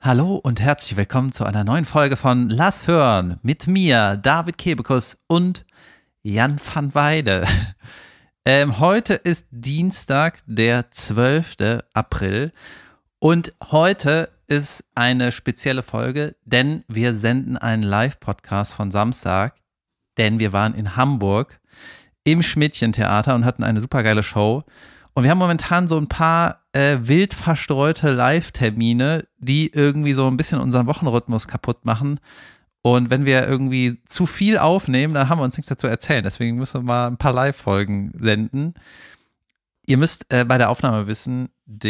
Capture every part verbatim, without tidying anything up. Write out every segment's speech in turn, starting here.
Hallo und herzlich willkommen zu einer neuen Folge von Lass hören mit mir, David Kebekus und Jan van Weide. Ähm, heute ist Dienstag, der zwölfte April und heute ist eine spezielle Folge, denn wir senden einen Live-Podcast von Samstag, denn wir waren in Hamburg im Schmidtchen-Theater und hatten eine supergeile Show. Und wir haben momentan so ein paar äh, wild verstreute Live-Termine, die irgendwie so ein bisschen unseren Wochenrhythmus kaputt machen. Und wenn wir irgendwie zu viel aufnehmen, dann haben wir uns nichts dazu erzählen. Deswegen müssen wir mal ein paar Live-Folgen senden. Ihr müsst äh, bei der Aufnahme wissen,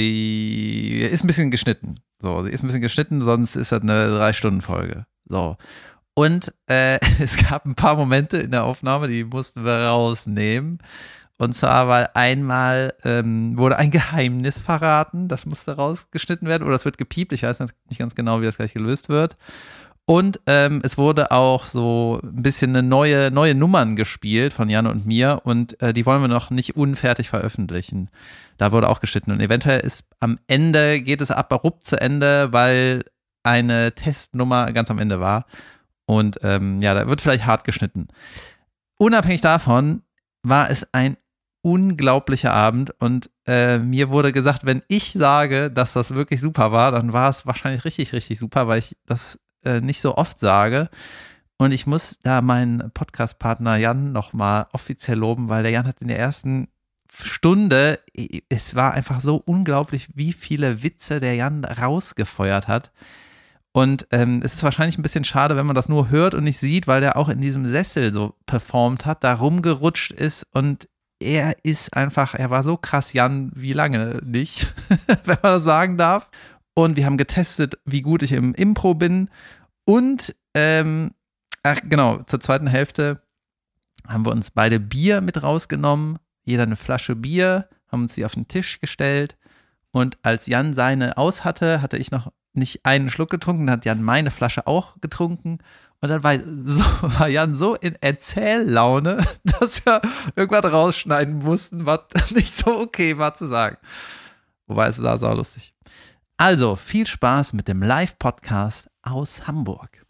die ist ein bisschen geschnitten. So, sie ist ein bisschen geschnitten, sonst ist das eine Drei-Stunden-Folge. So. Und äh, es gab ein paar Momente in der Aufnahme, die mussten wir rausnehmen. Und zwar, weil einmal ähm, wurde ein Geheimnis verraten, das musste rausgeschnitten werden oder es wird gepiept, ich weiß nicht ganz genau, wie das gleich gelöst wird. Und ähm, es wurde auch so ein bisschen eine neue, neue Nummern gespielt von Jan und mir und äh, die wollen wir noch nicht unfertig veröffentlichen. Da wurde auch geschnitten und eventuell ist am Ende, geht es abrupt zu Ende, weil eine Testnummer ganz am Ende war. Und ähm, ja, da wird vielleicht hart geschnitten. Unabhängig davon war es ein unglaublicher Abend und äh, mir wurde gesagt, wenn ich sage, dass das wirklich super war, dann war es wahrscheinlich richtig, richtig super, weil ich das äh, nicht so oft sage. Und ich muss da meinen Podcast-Partner Jan nochmal offiziell loben, weil der Jan hat in der ersten Stunde, es war einfach so unglaublich, wie viele Witze der Jan rausgefeuert hat. Und ähm, es ist wahrscheinlich ein bisschen schade, wenn man das nur hört und nicht sieht, weil der auch in diesem Sessel so performt hat, da rumgerutscht ist und er ist einfach, er war so krass Jan wie lange nicht, wenn man das sagen darf. Und wir haben getestet, wie gut ich im Impro bin. Und, ähm, ach genau, zur zweiten Hälfte haben wir uns beide Bier mit rausgenommen, jeder eine Flasche Bier, haben uns die auf den Tisch gestellt. Und als Jan seine aus hatte, hatte ich noch nicht einen Schluck getrunken, hat Jan meine Flasche auch getrunken. Und dann war, so, war Jan so in Erzähllaune, dass wir irgendwas rausschneiden mussten, was nicht so okay war zu sagen. Wobei es war sau lustig. Also, viel Spaß mit dem Live-Podcast aus Hamburg.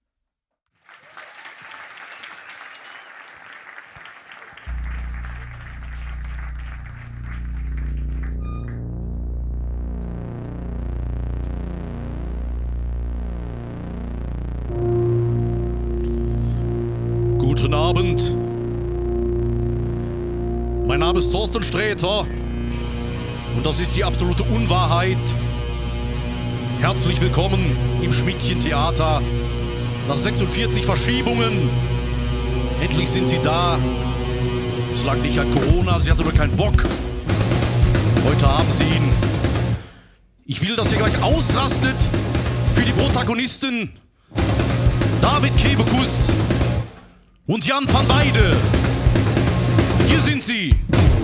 Guten Abend. Mein Name ist Thorsten Sträter und das ist die absolute Unwahrheit. Herzlich willkommen im Schmidtchen-Theater. Nach sechsundvierzig Verschiebungen. Endlich sind Sie da. Es lag nicht an Corona, Sie hatten nur keinen Bock. Heute haben Sie ihn. Ich will, dass ihr gleich ausrastet für die Protagonisten David Kebekus und Jan van Weide. Hier sind sie.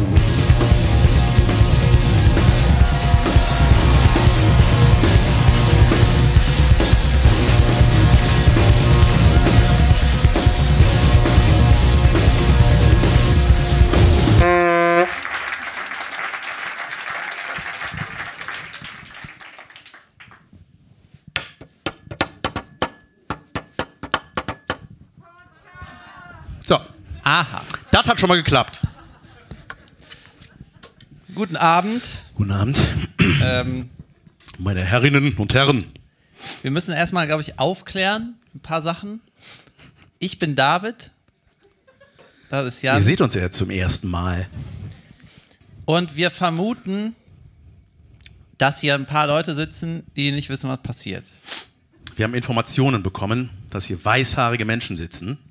So. Aha. Das hat schon mal geklappt. Guten Abend. Guten Abend. Ähm, Meine Herrinnen und Herren. wir müssen erstmal, glaube ich, aufklären, ein paar Sachen. Ich bin David. Das ist Jan. Ihr seht uns ja zum ersten Mal. Und wir vermuten, dass hier ein paar Leute sitzen, die nicht wissen, was passiert. Wir haben Informationen bekommen, dass hier weißhaarige Menschen sitzen.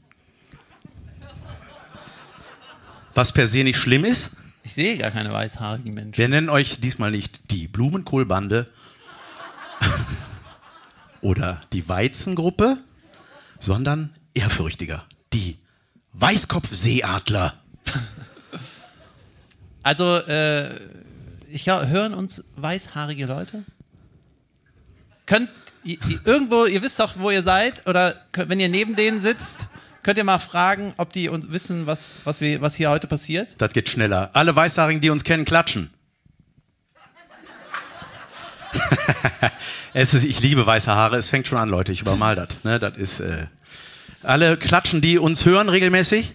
Was per se nicht schlimm ist. Ich sehe gar keine weißhaarigen Menschen. Wir nennen euch diesmal nicht die Blumenkohlbande oder die Weizengruppe, sondern ehrfürchtiger, die Weißkopfseeadler. Also, äh, ich glaube, hören uns weißhaarige Leute? Könnt ihr, irgendwo, ihr wisst doch, wo ihr seid, oder könnt, wenn ihr neben denen sitzt, könnt ihr mal fragen, ob die uns wissen, was, was, wir, was hier heute passiert? Das geht schneller. Alle Weißhaarigen, die uns kennen, klatschen. Es ist, ich liebe weiße Haare. Es fängt schon an, Leute. Ich übermal das. Ne? Das ist, äh, alle klatschen, die uns hören regelmäßig.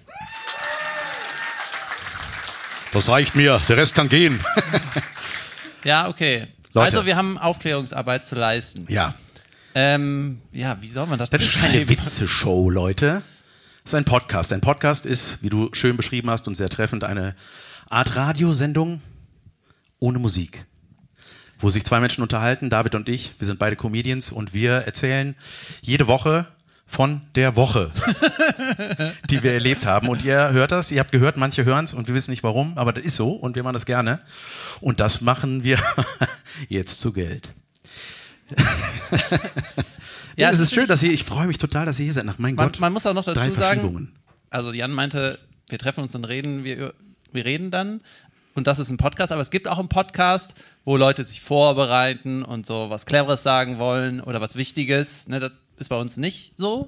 Das reicht mir, der Rest kann gehen. Ja, okay. Leute. Also wir haben Aufklärungsarbeit zu leisten. Ja. Ähm, ja, wie soll man das Das ist keine beschreiben? Witze-Show, Leute. Das ist ein Podcast. Ein Podcast ist, wie du schön beschrieben hast und sehr treffend, eine Art Radiosendung ohne Musik. Wo sich zwei Menschen unterhalten, David und ich. Wir sind beide Comedians und wir erzählen jede Woche von der Woche, die wir erlebt haben. Und ihr hört das, ihr habt gehört, manche hören es und wir wissen nicht warum, aber das ist so und wir machen das gerne. Und das machen wir jetzt zu Geld. Ja, es ist schön, dass ihr, ich freue mich total, dass ihr hier seid. Nach mein Man, Gott, man muss auch noch dazu drei sagen, Verschiebungen. also Jan meinte, wir treffen uns und reden, wir, wir reden dann und das ist ein Podcast, aber es gibt auch einen Podcast, wo Leute sich vorbereiten und so was Cleveres sagen wollen oder was Wichtiges, ne, das ist bei uns nicht so.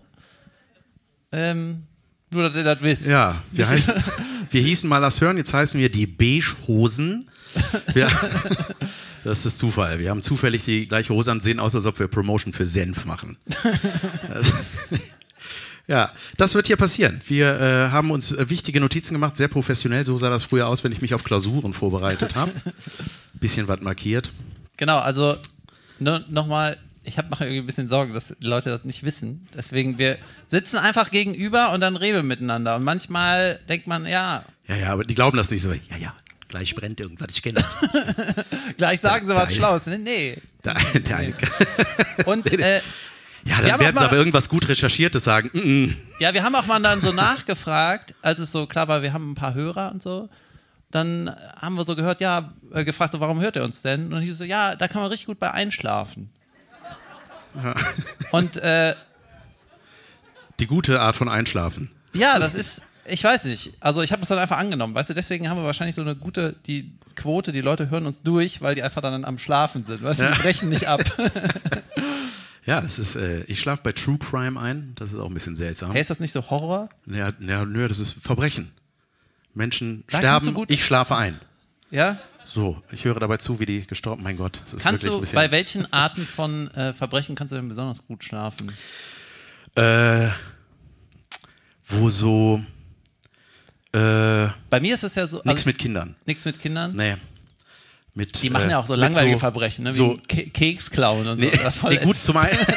Ähm, nur, dass ihr das wisst. Ja, wir, heißen, wir hießen mal das Hören, jetzt heißen wir die Beige-Hosen. Wir, das ist Zufall. Wir haben zufällig die gleiche Hose an, sehen aus, als ob wir Promotion für Senf machen. Das, ja, das wird hier passieren. Wir äh, haben uns äh, wichtige Notizen gemacht, sehr professionell. So sah das früher aus, wenn ich mich auf Klausuren vorbereitet habe. Bisschen was markiert. Genau, also no, nochmal, ich habe mache irgendwie ein bisschen Sorge, dass die Leute das nicht wissen. Deswegen, wir sitzen einfach gegenüber und dann reden wir miteinander. Und manchmal denkt man, ja. Ja, ja, aber die glauben das nicht so. Ja, ja, gleich brennt irgendwas, ich kenne das. Gleich sagen sie Da- was Schlaues. Nee, nee. Der, der eine, Und äh, ja, Wir dann haben werden auch sie mal- aber irgendwas gut Recherchiertes sagen. Mm -mm. ja, wir haben auch mal dann so nachgefragt, als es so klar war, wir haben ein paar Hörer und so. Dann haben wir so gehört, ja, äh, gefragt, so, warum hört ihr uns denn? Und dann hieß so, ja, da kann man richtig gut bei einschlafen. Ja. Und äh, Die gute Art von Einschlafen. ja, das ist, ich weiß nicht, also ich habe es dann einfach angenommen, weißt du, deswegen haben wir wahrscheinlich so eine gute, die Quote, die Leute hören uns durch, weil die einfach dann am Schlafen sind, weißt du, die brechen nicht ab. Ja, das ist, äh, ich schlafe bei True Crime ein, das ist auch ein bisschen seltsam. Hey, ist das nicht so Horror? Ja, ja, nö, das ist Verbrechen. Menschen Da kannst sterben, du gut- ich schlafe ein. Ja? So, ich höre dabei zu, wie die gestorben, mein Gott. Das ist Kannst wirklich du, ein bisschen, bei welchen Arten von äh, Verbrechen kannst du denn besonders gut schlafen? äh, wo so, äh, Bei mir ist es ja so. nichts also, mit Kindern. Nichts mit Kindern? Nee. Mit, Die machen äh, ja auch so mit langweilige so, Verbrechen, ne? Wie so, Ke Keks klauen und nee, so. Das ist voll nee, gut ätzend. zum einen.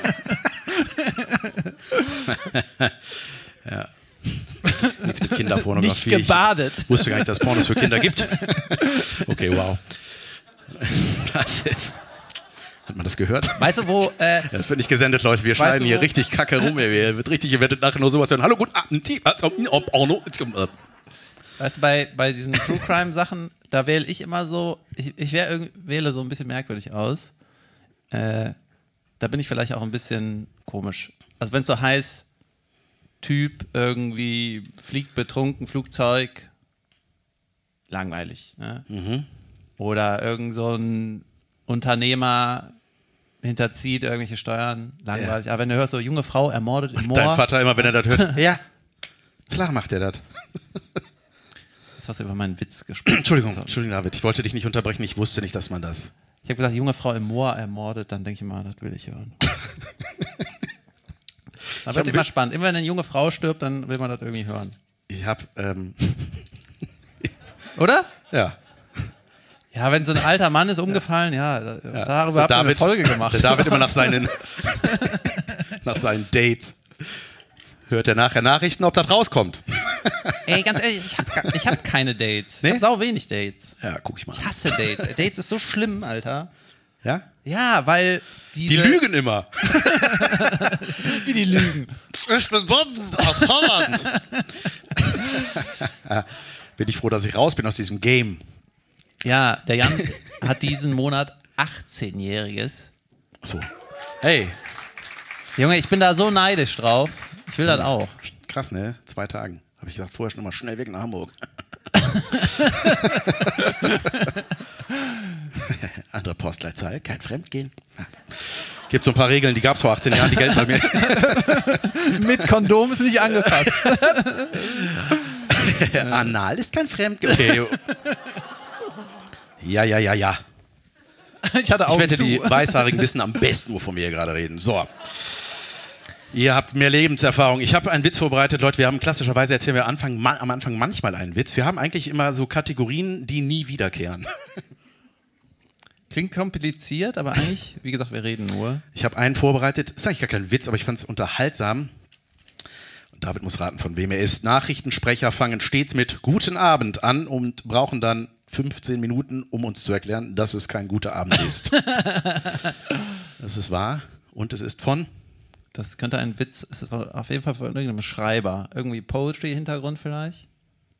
Ja. Nichts mit Kinderpornografie. Nicht gebadet. Ich wusste gar nicht, dass es Pornos für Kinder gibt. Okay, wow. Das ist, hat man das gehört? Weißt du, wo. Äh, Das wird nicht gesendet, Leute. Wir schneiden du, hier wo- richtig Kacke rum. Ey. Wir wird richtig, ihr werdet nachher nur sowas hören. Hallo, guten Abend. Porno. weißt du, bei, bei diesen True Crime Sachen, da wähle ich immer so. Ich, ich wähl, irgend- wähle so ein bisschen merkwürdig aus. Äh, da bin ich vielleicht auch ein bisschen komisch. Also, wenn es so heißt, Typ irgendwie fliegt betrunken, Flugzeug, langweilig. Ne? Mhm. Oder irgend so ein Unternehmer hinterzieht irgendwelche Steuern, langweilig. Ja. Aber wenn du hörst, so junge Frau ermordet im Moor, Dein Vater immer, wenn er das hört. Ja, klar macht er das. jetzt hast du über meinen Witz gesprochen. Entschuldigung, So. Entschuldigung, David. Ich wollte dich nicht unterbrechen. Ich wusste nicht, dass man das... Ich habe gesagt, junge Frau im Moor ermordet, dann denke ich mal, das will ich hören. Da hab wird ein immer Witz- spannend. Immer wenn eine junge Frau stirbt, dann will man das irgendwie hören. Ich habe... Ähm, Oder? ja. Ja, wenn so ein alter Mann ist umgefallen, ja, da, Ja, darüber so habt ihr eine David- Folge gemacht. Der David immer nach seinen, nach seinen Dates. Hört er nachher Nachrichten, ob das rauskommt. Ey, ganz ehrlich, ich habe ich hab keine Dates. Nee? Ich habe sau wenig Dates. Ja, guck ich mal Ich an. hasse Dates. Dates ist so schlimm, Alter. Ja? Ja, weil diese... Die lügen immer. Wie die lügen. Ich bin aus Holland. Bin ich froh, dass ich raus bin aus diesem Game. Ja, der Jan hat diesen Monat achtzehnjähriges. So. Hey, Junge, ich bin da so neidisch drauf. Ich will das auch. krass, ne? Zwei Tagen. Habe ich gesagt, vorher schon mal schnell weg nach Hamburg. Andere Postleitzahl, kein Fremdgehen. Gibt so ein paar Regeln, die gab es vor achtzehn Jahren, die gelten bei mir. Mit Kondom ist nicht angefasst. Anal ist kein Fremdgehen. Okay. Ja, ja, ja, ja. Ich hatte Augen Ich wette, zu. die Weißhaarigen wissen am besten, wovon wir hier gerade reden. So. Ihr habt mehr Lebenserfahrung. Ich habe einen Witz vorbereitet. Leute, wir haben klassischerweise, erzählen wir Anfang, ma- am Anfang manchmal einen Witz. Wir haben eigentlich immer so Kategorien, die nie wiederkehren. Klingt kompliziert, aber eigentlich, wie gesagt, wir reden nur. Ich habe einen vorbereitet. Ist eigentlich gar kein Witz, aber ich fand es unterhaltsam. Und David muss raten, von wem er ist. Nachrichtensprecher fangen stets mit Guten Abend an und brauchen dann fünfzehn Minuten, um uns zu erklären, dass es kein guter Abend ist. Das ist wahr. Und es ist von... Das könnte ein Witz, es ist auf jeden Fall von irgendeinem Schreiber. Irgendwie Poetry-Hintergrund vielleicht.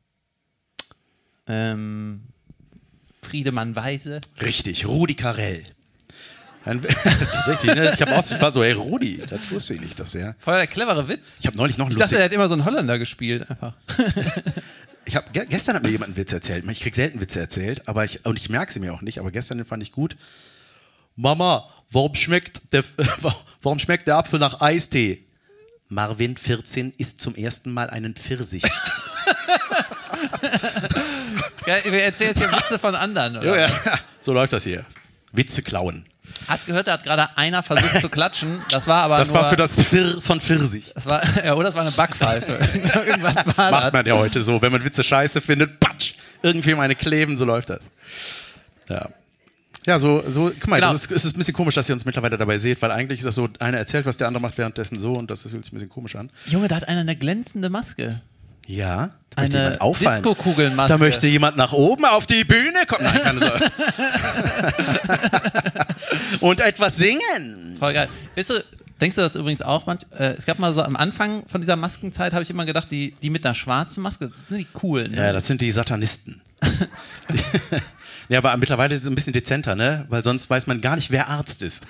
Ähm, Friedemann Weise. Richtig, Rudi Carrell. Ein, tatsächlich, ne? Ich habe aus, ich war so, hey Rudi, das wusste ich nicht, dass er. Voll der clevere Witz. Ich habe neulich noch einen Ich dachte, lustigen. er hat immer so einen Holländer gespielt, einfach. Ich hab, ge- gestern hat mir jemand einen Witz erzählt. Ich krieg selten Witze erzählt, aber ich, und ich merke sie mir auch nicht, aber gestern den fand ich gut. Mama, warum schmeckt der, warum schmeckt der Apfel nach Eistee? Marvin, vierzehn, isst zum ersten Mal einen Pfirsich. Ja, wir erzählen jetzt hier Witze von anderen, oder? Ja, ja. So läuft das hier. Witze klauen. Hast gehört, da hat gerade einer versucht zu klatschen. Das war aber Das nur, war für das Pfir von Pfirsich. Das war, ja, oder das war eine Backpfeife. Irgendwas war Macht das. man ja heute so. Wenn man Witze scheiße findet, patsch, irgendwie um eine kleben, so läuft das. Ja. Ja, so, so guck mal, Genau. das ist, es ist ein bisschen komisch, dass ihr uns mittlerweile dabei seht, weil eigentlich ist das so, einer erzählt, was der andere macht währenddessen so und das fühlt sich ein bisschen komisch an. Junge, da hat einer eine glänzende Maske. Ja, da möchte Eine jemand auffallen. Disco-Kugelmaske. Da möchte jemand nach oben auf die Bühne kommen. Nein, keine Sorge. Und etwas singen. Voll geil. Weißt du, denkst du das übrigens auch manchmal? Äh, es gab mal so am Anfang von dieser Maskenzeit, habe ich immer gedacht, die, die mit einer schwarzen Maske, das sind die coolen. Ne? Ja, das sind die Satanisten. Ja, aber mittlerweile ist es ein bisschen dezenter, ne? Weil sonst weiß man gar nicht, wer Arzt ist.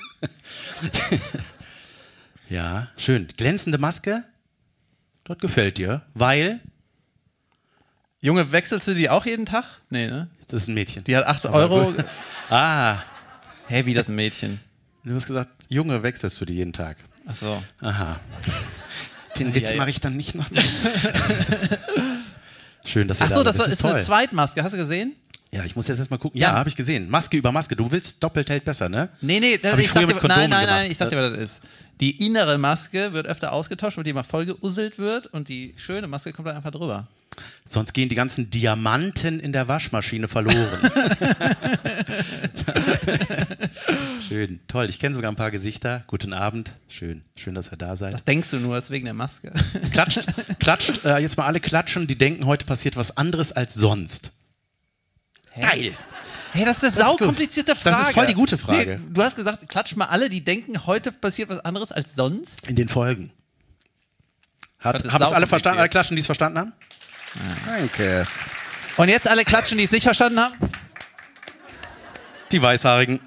Ja, schön. Glänzende Maske, das gefällt dir, weil Junge, wechselst du die auch jeden Tag? Nee, ne? das ist ein Mädchen. Die hat acht Euro. Ah, Hä, wie das ein Mädchen? du hast gesagt, Junge, wechselst du die jeden Tag. Ach so. Aha. Den Ja, Witz ja. mache ich dann nicht noch mal. Schön, dass ihr Ach da so, seid. das, ist toll. eine Zweitmaske. Hast du gesehen? Ja, ich muss jetzt erst mal gucken. Ja. Ja, habe ich gesehen. Maske über Maske. Du willst doppelt hält besser, ne? Nee, nee, Hab ich ich früher sag dir, mit Kondomen nein, nein, nein, gemacht. ich sag dir, was das ist. Die innere Maske wird öfter ausgetauscht, weil die immer voll geuselt wird und die schöne Maske kommt dann einfach drüber. Sonst gehen die ganzen Diamanten in der Waschmaschine verloren. Schön, toll. Ich kenne sogar ein paar Gesichter. Guten Abend. Schön, schön, dass ihr da seid. Das denkst du nur, das ist wegen der Maske. Klatscht, klatscht, äh, jetzt mal alle klatschen, die denken, heute passiert was anderes als sonst. Geil. Hey, das ist eine Das ist gut. saukomplizierte Frage. Das ist voll die gute Frage. Nee, du hast gesagt, klatsch mal alle, die denken, heute passiert was anderes als sonst. In den Folgen. Hat, Das ist haben es alle saukompliziert. verstanden? Alle klatschen, die es verstanden haben? Danke. Und jetzt alle klatschen, die es nicht verstanden haben? Die Weißhaarigen.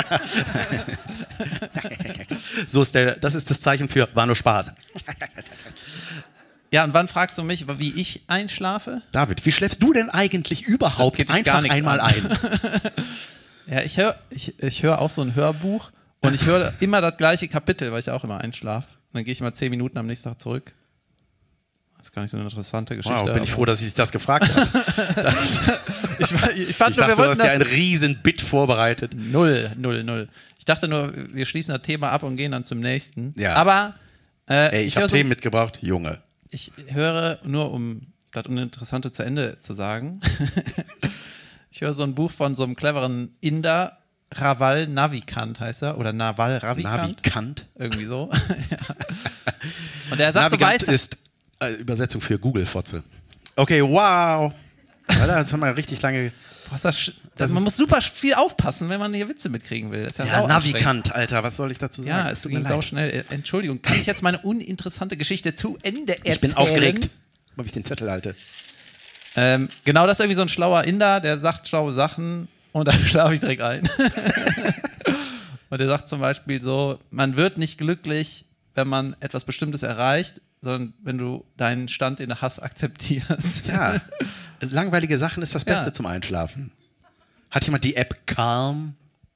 So ist der, das ist das Zeichen für war nur Spaß. Ja, und wann fragst du mich, wie ich einschlafe? David, wie schläfst du denn eigentlich überhaupt geht dich einfach gar nichts einmal an. ein? Ja, ich höre ich, ich hör auch so ein Hörbuch und ich höre immer das gleiche Kapitel, weil ich auch immer einschlafe. Und dann gehe ich mal zehn Minuten am nächsten Tag zurück. Das ist gar nicht so eine interessante Geschichte. Wow, bin ich aber- froh, dass ich dich das gefragt habe. Das, Ich, ich fand ich nur, dachte, wir du wollten hast ja ein das... riesen Bit vorbereitet. Null, null, null. Ich dachte nur, wir schließen das Thema ab und gehen dann zum nächsten. Ja. Aber äh, Ey, ich höre habe so, Themen mitgebracht, Junge. ich höre, nur um das Uninteressante zu Ende zu sagen, ich höre so ein Buch von so einem cleveren Inder, Raval Navikant heißt er, oder Naval Ravikant. Navikant. Irgendwie so. Ja. Und er sagt, Navigant du weißt, ist äh, Übersetzung für Google-Fotze. Okay, wow. Alter, das haben wir richtig lange. was das, sch- Das man ist- muss super viel aufpassen, wenn man hier Witze mitkriegen will. Das ist ja, Ja, sau anstrengend. Navikant, Alter, was soll ich dazu sagen? Ja, Es es tut mir ging sau leid. schnell. Entschuldigung, kann ich jetzt meine uninteressante Geschichte zu Ende erzählen? Ich bin aufgeregt, weil ich den Zettel halte. Ähm, genau, das ist irgendwie so ein schlauer Inder, der sagt schlaue Sachen und dann schlafe ich direkt ein. Und der sagt zum Beispiel so, man wird nicht glücklich, wenn man etwas Bestimmtes erreicht, sondern wenn du deinen Stand in der Hass akzeptierst. Ja, langweilige Sachen ist das Beste Ja. zum Einschlafen. Hat jemand die App Calm?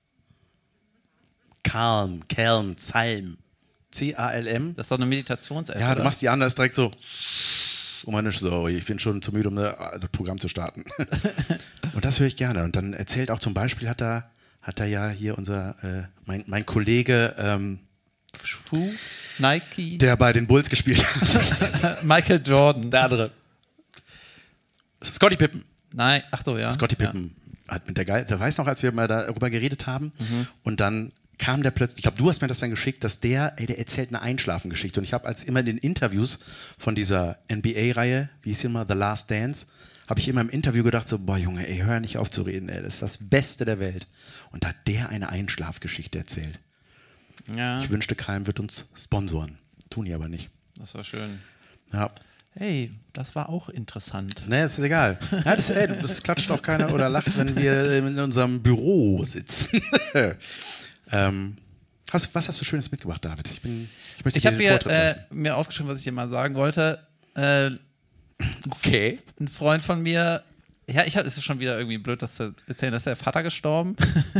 Calm, Calm, Psalm. C A L M? Das ist doch eine Meditations-App, Ja, du oder? machst die an, da ist direkt so, oh meine Sorry, ich bin schon zu müde, um eine, das Programm zu starten. Und das höre ich gerne. Und dann erzählt auch zum Beispiel, hat da hat er ja hier unser, äh, mein, mein Kollege, ähm, Schuh, Nike, der bei den Bulls gespielt hat. Michael Jordan. Der andere. Scottie Pippen. Nein, ach so, ja. Scottie Pippen ja. hat mit der Geil, der weiß noch, als wir mal darüber geredet haben mhm. und dann kam der plötzlich, ich glaube, du hast mir das dann geschickt, dass der, ey, der erzählt eine Einschlafengeschichte und ich habe als immer in den Interviews von dieser N B A-Reihe, wie hieß sie immer, The Last Dance, habe ich immer im Interview gedacht so, boah Junge, ey, hör nicht auf zu reden, ey, das ist das Beste der Welt. Und da hat der eine Einschlafgeschichte erzählt. Ja. Ich wünschte, Keim wird uns sponsoren. Tun die aber nicht. Das war schön. Ja. Hey, das war auch interessant. Nee, ist egal. Ja, das, ey, das klatscht auch keiner oder lacht, wenn wir in unserem Büro sitzen. ähm, hast, was hast du Schönes mitgebracht, David? Ich, bin, ich möchte ich habe mir, äh, mir aufgeschrieben, was ich dir mal sagen wollte. Äh, okay. Ein Freund von mir, ja, ich hab, es ist schon wieder irgendwie blöd, das zu erzählen, dass der Vater gestorben.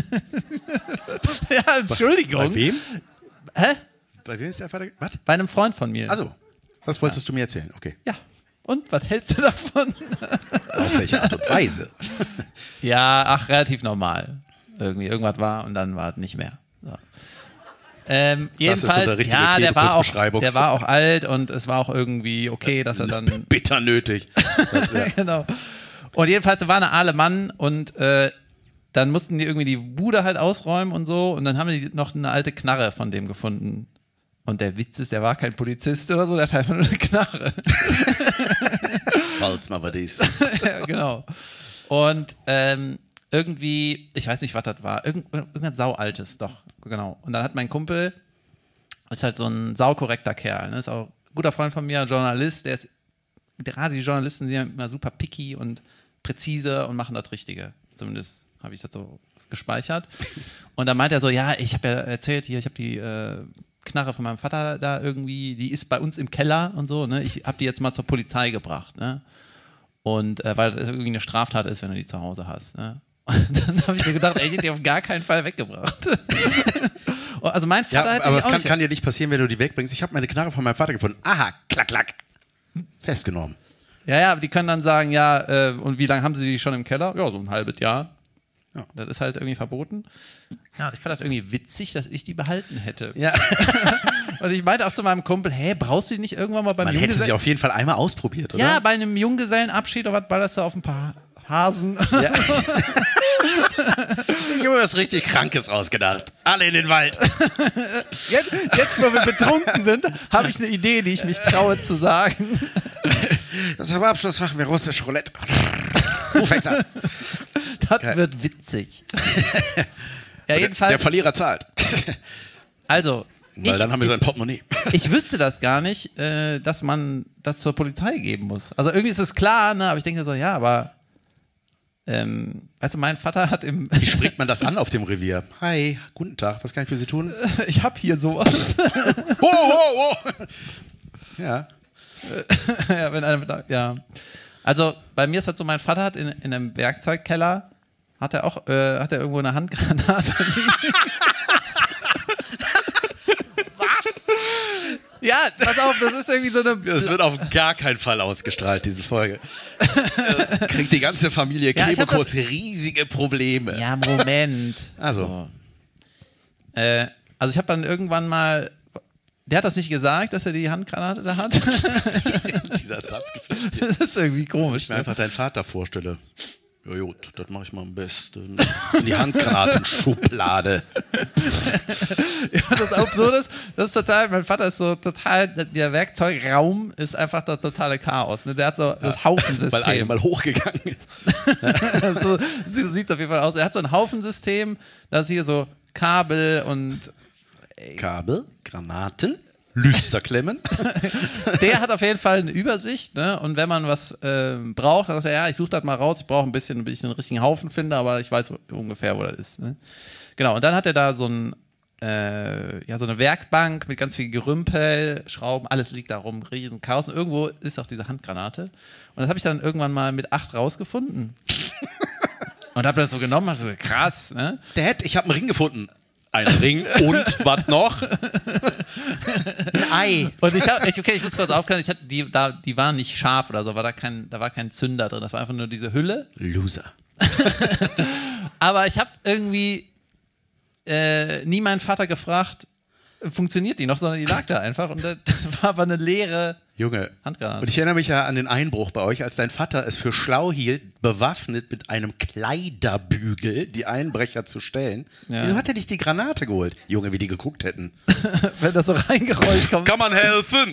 Ja, Entschuldigung. Bei wem? Hä? Bei wem ist der Vater? Was? Bei einem Freund von mir. Also, was wolltest ja. du mir erzählen? Okay. Ja. Und, was hältst du davon? Auf welche Art und Weise? Ja, ach, relativ normal. Irgendwie, irgendwas war und dann war es nicht mehr. So. Ähm, jedenfalls, das ist so der richtige ja, der war, auch, Beschreibung. der war auch alt und es war auch irgendwie okay, dass er dann... Bitter nötig. Das, ja. Genau. Und jedenfalls war eine aale Mann und äh, dann mussten die irgendwie die Bude halt ausräumen und so und dann haben die noch eine alte Knarre von dem gefunden. Und der Witz ist, der war kein Polizist oder so, der hat einfach nur eine Knarre. Falls mal was ist. Ja, genau. Und ähm, irgendwie, ich weiß nicht, was das war, irgend, irgendwas Saualtes, doch, genau. Und dann hat mein Kumpel, ist halt so ein saukorrekter Kerl, ne? Ist auch ein guter Freund von mir, ein Journalist, der ist, gerade die Journalisten sind ja immer super picky und präzise und machen das Richtige. Zumindest habe ich das so gespeichert. Und dann meint er so, ja, ich habe ja erzählt hier, ich habe die äh, Knarre von meinem Vater da irgendwie, die ist bei uns im Keller und so, ne? Ich habe die jetzt mal zur Polizei gebracht, ne? Und äh, weil das irgendwie eine Straftat ist, wenn du die zu Hause hast, ne? Und dann habe ich mir gedacht, ey, ich hätte die auf gar keinen Fall weggebracht. Also mein Vater ja, hätte aber die es auch kann, nicht kann dir nicht passieren, wenn du die wegbringst. Ich habe meine Knarre von meinem Vater gefunden. Aha, klack, klack. Festgenommen. Ja, ja, aber die können dann sagen, ja, äh, und wie lange haben sie die schon im Keller? Ja, so ein halbes Jahr. Ja. Das ist halt irgendwie verboten. Ja, ich fand das irgendwie witzig, dass ich die behalten hätte. Ja. Und ich meinte auch zu meinem Kumpel, hey, brauchst du die nicht irgendwann mal beim Man Junggesellen... hätte sie auf jeden Fall einmal ausprobiert, oder? Ja, bei einem Junggesellenabschied oder was ballerst du auf ein paar Hasen. Ja. Ich habe mir was richtig Krankes ausgedacht. Alle in den Wald. Jetzt, jetzt wo wir betrunken sind, habe ich eine Idee, die ich mich traue zu sagen. Zum Abschluss machen wir russisch Roulette. Du fängst an. Das Geil. wird witzig. Ja, jedenfalls. Der Verlierer zahlt. Also. Weil ich, dann haben wir sein Portemonnaie. Ich wüsste das gar nicht, äh, dass man das zur Polizei geben muss. Also irgendwie ist es klar, ne? Aber ich denke so, ja, aber ähm, weißt du, mein Vater hat im... Wie spricht man das an auf dem Revier? Hi, guten Tag, was kann ich für Sie tun? Ich habe hier sowas. Oh, oh, oh. Ja. Ja, wenn einer, ja. Also bei mir ist das so, mein Vater hat in, in einem Werkzeugkeller, hat er auch, äh, hat er irgendwo eine Handgranate. Was? Ja, pass auf, das ist irgendwie so eine... Das wird auf gar keinen Fall ausgestrahlt, diese Folge. Das kriegt die ganze Familie Ja, Klebekos riesige Probleme. Ja, Moment. Also. So. Äh, also ich habe dann irgendwann mal... Der hat das nicht gesagt, dass er die Handgranate da hat. Dieser Satz gefällt mir. Das ist irgendwie komisch. Ich mir einfach deinen Vater vorstelle. Ja gut, das mache ich mal am besten. In die Handgranatenschublade. Ja, das Absurde ist, das ist total, mein Vater ist so total, der Werkzeugraum ist einfach das totale Chaos. Ne? Der hat so das Haufensystem. Weil einer mal hochgegangen ist. So, so sieht es auf jeden Fall aus. Er hat so ein Haufensystem, da ist hier so Kabel und Kabel, Granaten, Lüsterklemmen. Der hat auf jeden Fall eine Übersicht, ne? Und wenn man was äh, braucht, dann sagt er, ja, ich suche das mal raus, ich brauche ein bisschen, bis ich den richtigen Haufen finde, aber ich weiß ungefähr, wo das ist. Ne? Genau, und dann hat er da so, ein, äh, ja, so eine Werkbank mit ganz viel Gerümpel, Schrauben, alles liegt da rum, riesen Chaos. Und irgendwo ist auch diese Handgranate. Und das habe ich dann irgendwann mal mit acht rausgefunden. Und habe das so genommen, also krass, ne? Dad, ich habe einen Ring gefunden. Ein Ring und was noch? Ein Ei. Und ich habe, okay, ich muss kurz aufklären, ich hatte die, da, die waren nicht scharf oder so, war da kein, da war kein Zünder drin, das war einfach nur diese Hülle. Loser. Aber ich habe irgendwie äh, nie meinen Vater gefragt, funktioniert die noch, sondern die lag da einfach und das war aber eine leere Junge. Handgranate. Und ich erinnere mich ja an den Einbruch bei euch, als dein Vater es für schlau hielt, bewaffnet mit einem Kleiderbügel die Einbrecher zu stellen. Ja. Wieso hat er nicht die Granate geholt? Junge, wie die geguckt hätten. Wenn das so reingerollt kommt. Kann man helfen?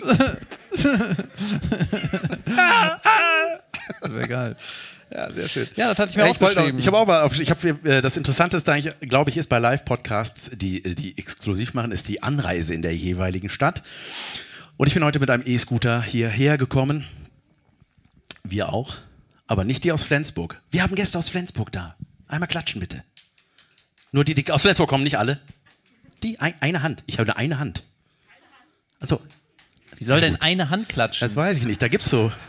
Wäre geil. Ja, sehr schön. Ja, das hatte ich mir Ja, auch ich wollte aufgeschrieben. auch, ich habe auch mal, auf, ich habe äh, das Interessanteste eigentlich, glaube ich, ist bei Live-Podcasts, die, die exklusiv machen, ist die Anreise in der jeweiligen Stadt. Und ich bin heute mit einem E-Scooter hierher gekommen. Wir auch, aber nicht die aus Flensburg. Wir haben Gäste aus Flensburg da. Einmal klatschen bitte. Nur die, die aus Flensburg kommen, nicht alle. Die, ein, eine Hand. Ich habe eine Hand. Also, Wie soll denn eine Hand klatschen? das weiß ich nicht. Da gibt's so.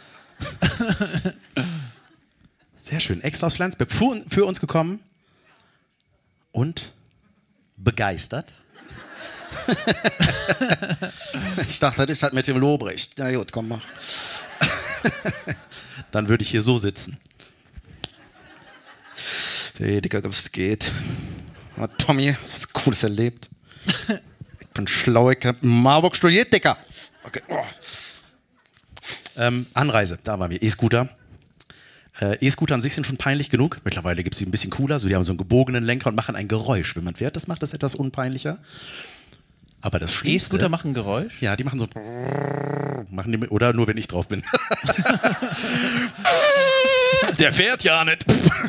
Sehr schön. Extra aus Flensburg. Für, für uns gekommen und begeistert. Ich dachte, das ist halt mit dem Lobrecht. Na gut, komm, mach. Dann würde ich hier so sitzen. Hey, Digga, was geht? Oh, Tommy, hast du was Cooles erlebt? Ich bin schlau, ich hab in Marburg studiert, Digga. Okay. Oh. Ähm, Anreise, da waren wir. E-Scooter. Äh, E-Scooter an sich sind schon peinlich genug. Mittlerweile gibt es sie ein bisschen cooler. So, die haben so einen gebogenen Lenker und machen ein Geräusch, wenn man fährt. Das macht das etwas unpeinlicher. Aber das Schlimmste... E-Scooter machen Geräusch? Ja, die machen so... Machen die, oder nur, wenn ich drauf bin. Der fährt ja nicht.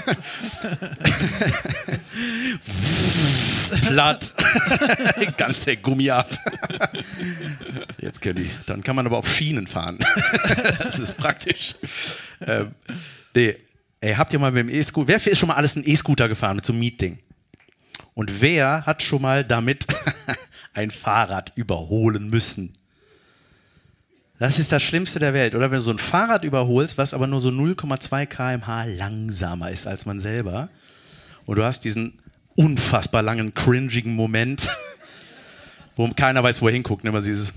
Platt. Ganz der Gummi ab. Jetzt kenn ich. Dann kann man aber auf Schienen fahren. Das ist praktisch. Ähm, nee. Ey, habt ihr mal mit dem E-Scooter... Wer ist schon mal alles ein E-Scooter gefahren mit so einem Mietding? Und wer hat schon mal damit ein Fahrrad überholen müssen? Das ist das Schlimmste der Welt. Oder wenn du so ein Fahrrad überholst, was aber nur so null Komma zwei Kilometer pro Stunde langsamer ist als man selber. Und du hast diesen unfassbar langen, cringigen Moment, wo keiner weiß, wo er hinguckt. Immer dieses...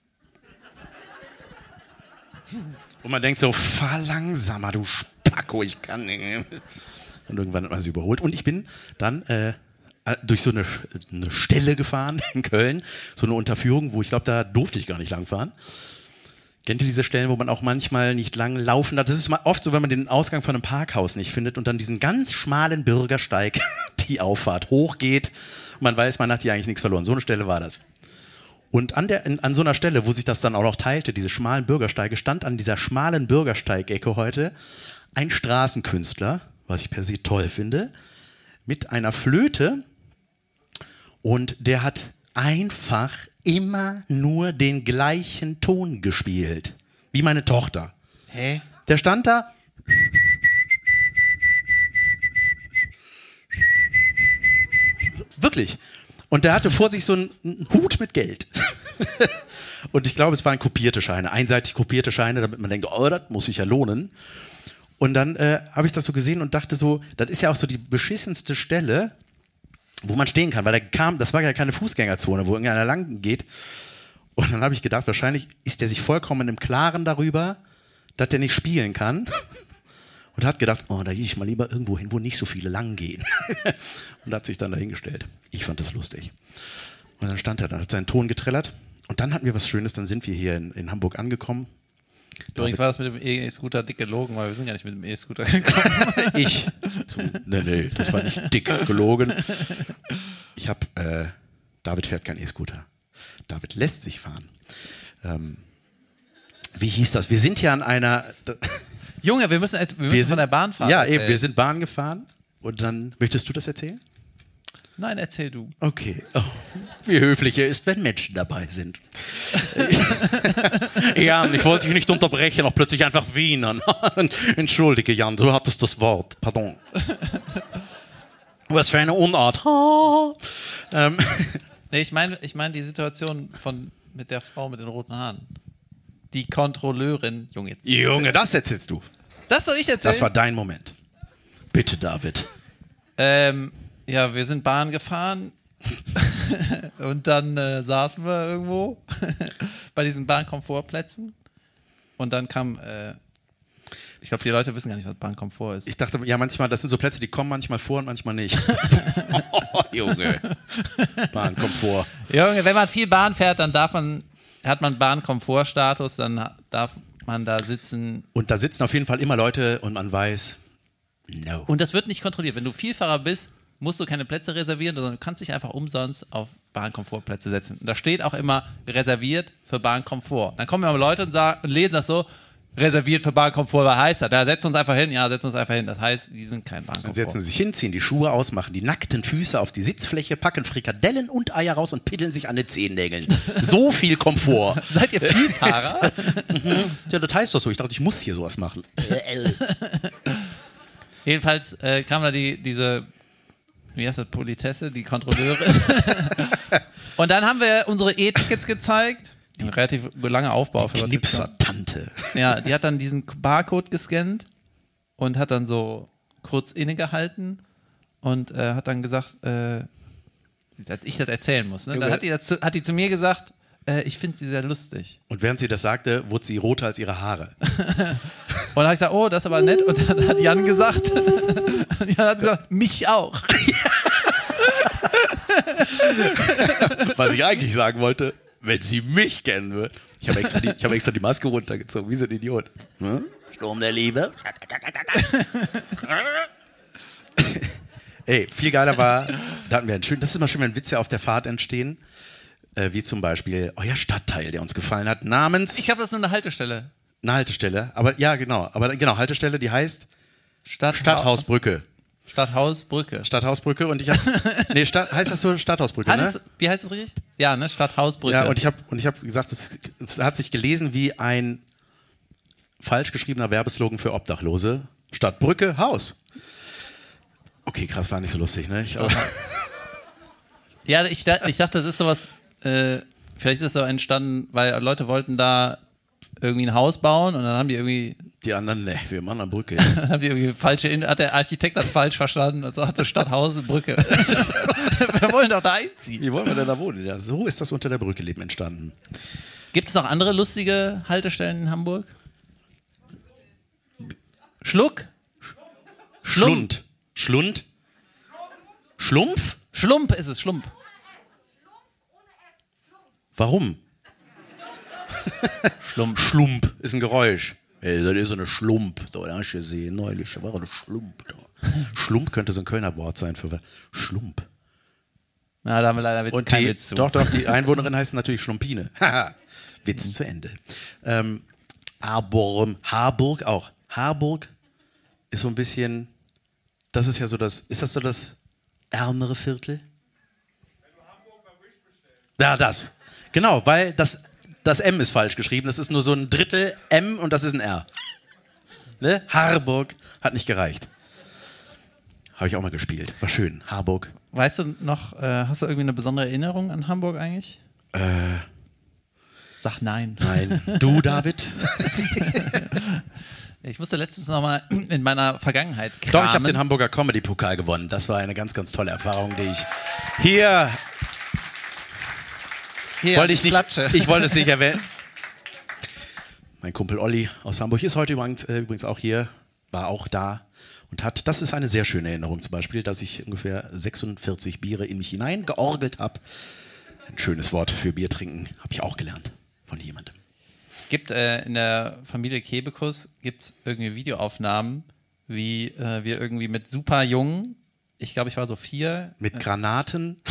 Und man denkt so, fahr langsamer, du Spacko, ich kann nicht. Und irgendwann hat man sie überholt. Und ich bin dann äh, durch so eine, eine Stelle gefahren in Köln, so eine Unterführung, wo ich glaube, da durfte ich gar nicht lang fahren. Kennt ihr diese Stellen, wo man auch manchmal nicht lang laufen darf? Das ist oft so, wenn man den Ausgang von einem Parkhaus nicht findet und dann diesen ganz schmalen Bürgersteig, die Auffahrt hochgeht. Und man weiß, man hat hier eigentlich nichts verloren. So eine Stelle war das. Und an, der, an so einer Stelle, wo sich das dann auch noch teilte, diese schmalen Bürgersteige, stand an dieser schmalen Bürgersteigecke heute ein Straßenkünstler, was ich per se toll finde, mit einer Flöte. Und der hat einfach immer nur den gleichen Ton gespielt. Wie meine Tochter. Hä? Der stand da. Wirklich. Und der hatte vor sich so einen Hut mit Geld. Und ich glaube, es waren kopierte Scheine, einseitig kopierte Scheine, damit man denkt, oh, das muss sich ja lohnen. Und dann äh, habe ich das so gesehen und dachte so, das ist ja auch so die beschissenste Stelle, wo man stehen kann, weil da kam, das war ja keine Fußgängerzone, wo irgendeiner lang geht. Und dann habe ich gedacht, wahrscheinlich ist der sich vollkommen im Klaren darüber, dass der nicht spielen kann. Und hat gedacht, oh, da gehe ich mal lieber irgendwo hin, wo nicht so viele lang gehen. Und hat sich dann dahingestellt. Ich fand das lustig. Und dann stand er da, hat seinen Ton getrellert. Und dann hatten wir was Schönes, dann sind wir hier in, in Hamburg angekommen. Übrigens war das mit dem E-Scooter dick gelogen, weil wir sind ja nicht mit dem E-Scooter gekommen. Ich? Zum, nee, nee, das war nicht dick gelogen. Ich habe, äh, David fährt kein E-Scooter. David lässt sich fahren. Ähm, wie hieß das? Wir sind ja an einer... Junge, wir müssen, wir müssen wir sind, von der Bahn fahren. Ja, erzählen. eben, wir sind Bahn gefahren. Und dann, möchtest du das erzählen? Nein, erzähl du. Okay. Oh, wie höflich er ist, wenn Menschen dabei sind. Jan, ich wollte dich nicht unterbrechen, auch plötzlich einfach wienern. Entschuldige, Jan, du hattest das Wort. Pardon. Was für eine Unart. ähm. Nee, ich meine ich mein die Situation von, mit der Frau mit den roten Haaren. Die Kontrolleurin. Junge, jetzt. Junge, das erzählst du. Das soll ich erzählen? Das war dein Moment. Bitte, David. Ähm, ja, wir sind Bahn gefahren und dann äh, saßen wir irgendwo bei diesen Bahnkomfortplätzen und dann kam... Äh, Ich glaube, die Leute wissen gar nicht, was Bahnkomfort ist. Ich dachte, ja, manchmal, das sind so Plätze, die kommen manchmal vor und manchmal nicht. Oh, Junge. Bahnkomfort. Junge, wenn man viel Bahn fährt, dann darf man, hat man Bahnkomfortstatus, dann darf man da sitzen. Und da sitzen auf jeden Fall immer Leute und man weiß, no. Und das wird nicht kontrolliert. Wenn du Vielfahrer bist, musst du keine Plätze reservieren, sondern du kannst dich einfach umsonst auf Bahnkomfortplätze setzen. Und da steht auch immer reserviert für Bahnkomfort. Dann kommen immer Leute und, sagen, und lesen das so, reserviert für Bahnkomfort, was heißt das? Da setzen uns einfach hin, ja, setzen uns einfach hin. Das heißt, die sind kein Bahnkomfort. Dann setzen sie sich hin, ziehen die Schuhe aus, machen die nackten Füße auf die Sitzfläche, packen Frikadellen und Eier raus und piddeln sich an den Zehennägeln. So viel Komfort. Seid ihr Vielfahrer? Ja, das heißt doch so. Ich dachte, ich muss hier sowas machen. Jedenfalls äh, kam da die, diese, wie heißt das, Politesse, die Kontrolleurin. Und dann haben wir unsere E-Tickets gezeigt. Ein relativ langer Aufbau. Für Knipser-Tante. Ja, die hat dann diesen Barcode gescannt und hat dann so kurz innegehalten und äh, hat dann gesagt, äh, dass ich das erzählen muss. Ne? Dann hat die, dazu, hat die zu mir gesagt, äh, ich finde sie sehr lustig. Und während sie das sagte, wurde sie roter als ihre Haare. Und dann habe ich gesagt, oh, das ist aber nett. Und dann hat Jan gesagt, Jan hat gesagt, mich auch. Was ich eigentlich sagen wollte, wenn sie mich kennen würde. Ich habe extra, die, ich hab extra die Maske runtergezogen, wie so ein Idiot. Hm? Sturm der Liebe. Ey, viel geiler war, da hatten wir einen schönen, das ist immer schön, wenn Witze auf der Fahrt entstehen, äh, wie zum Beispiel euer Stadtteil, der uns gefallen hat, namens... Ich glaube, das ist nur eine Haltestelle. Eine Haltestelle, aber ja, genau, aber genau, Haltestelle, die heißt Stadt Stadthausbrücke. Stadthausbrücke. Stadthausbrücke und ich habe, nee, Stadt, heißt das so Stadthausbrücke, hat ne? es, wie heißt es richtig? Ja, ne, Stadthausbrücke. Ja, und ich habe und ich habe gesagt, es, es hat sich gelesen wie ein falsch geschriebener Werbeslogan für Obdachlose. Stadtbrücke, Haus. Okay, krass, war nicht so lustig, ne? Ich, aber ja, ich, ich dachte, das ist sowas, äh, vielleicht ist es so entstanden, weil Leute wollten da irgendwie ein Haus bauen und dann haben die irgendwie die anderen, ne, wir machen eine Brücke. Dann haben die irgendwie falsche, hat der Architekt das falsch verstanden und sagte Stadthaus und Brücke. Wir wollen doch da einziehen. Wie wollen wir denn da wohnen? Ja, so ist das unter der Brücke Leben entstanden. Gibt es noch andere lustige Haltestellen in Hamburg? Schluck? Schlund. Schlund? Schlumpf? Schlump ist es, Schlump. Warum? Schlump. Schlump ist ein Geräusch. Ey, das ist so eine Schlump. Da hast du gesehen, neulich, da war eine Schlump. Da. Schlump könnte so ein Kölner Wort sein für Schlump. Na, da haben wir leider Und kein die, Witz zu. Doch, doch, die Einwohnerin heißt natürlich Schlumpine. Haha, Witz mhm. zu Ende. Ähm, Harburg, Harburg auch. Harburg ist so ein bisschen, das ist ja so das, ist das so das ärmere Viertel? Wenn du Hamburg beim Wish bestellst. Ja, das. Genau, weil das Das M ist falsch geschrieben. Das ist nur so ein Drittel M und das ist ein R. Ne? Harburg hat nicht gereicht. Habe ich auch mal gespielt. War schön. Harburg. Weißt du noch, äh, hast du irgendwie eine besondere Erinnerung an Hamburg eigentlich? Äh, Sag nein. Nein. Du, David? Ich musste letztens noch mal in meiner Vergangenheit kramen. Doch, ich habe den Hamburger Comedy-Pokal gewonnen. Das war eine ganz, ganz tolle Erfahrung, die ich hier... Hier, wollte ich, nicht, Klatsche. ich wollte es nicht erwähnen. Mein Kumpel Olli aus Hamburg ist heute übrigens, äh, übrigens auch hier, war auch da und hat, das ist eine sehr schöne Erinnerung zum Beispiel, dass ich ungefähr sechsundvierzig Biere in mich hineingeorgelt habe. Ein schönes Wort für Bier trinken, habe ich auch gelernt von jemandem. Es gibt äh, in der Familie Kebekus gibt's irgendwie Videoaufnahmen, wie äh, wir irgendwie mit super jungen, ich glaube, ich war so vier. Mit Granaten.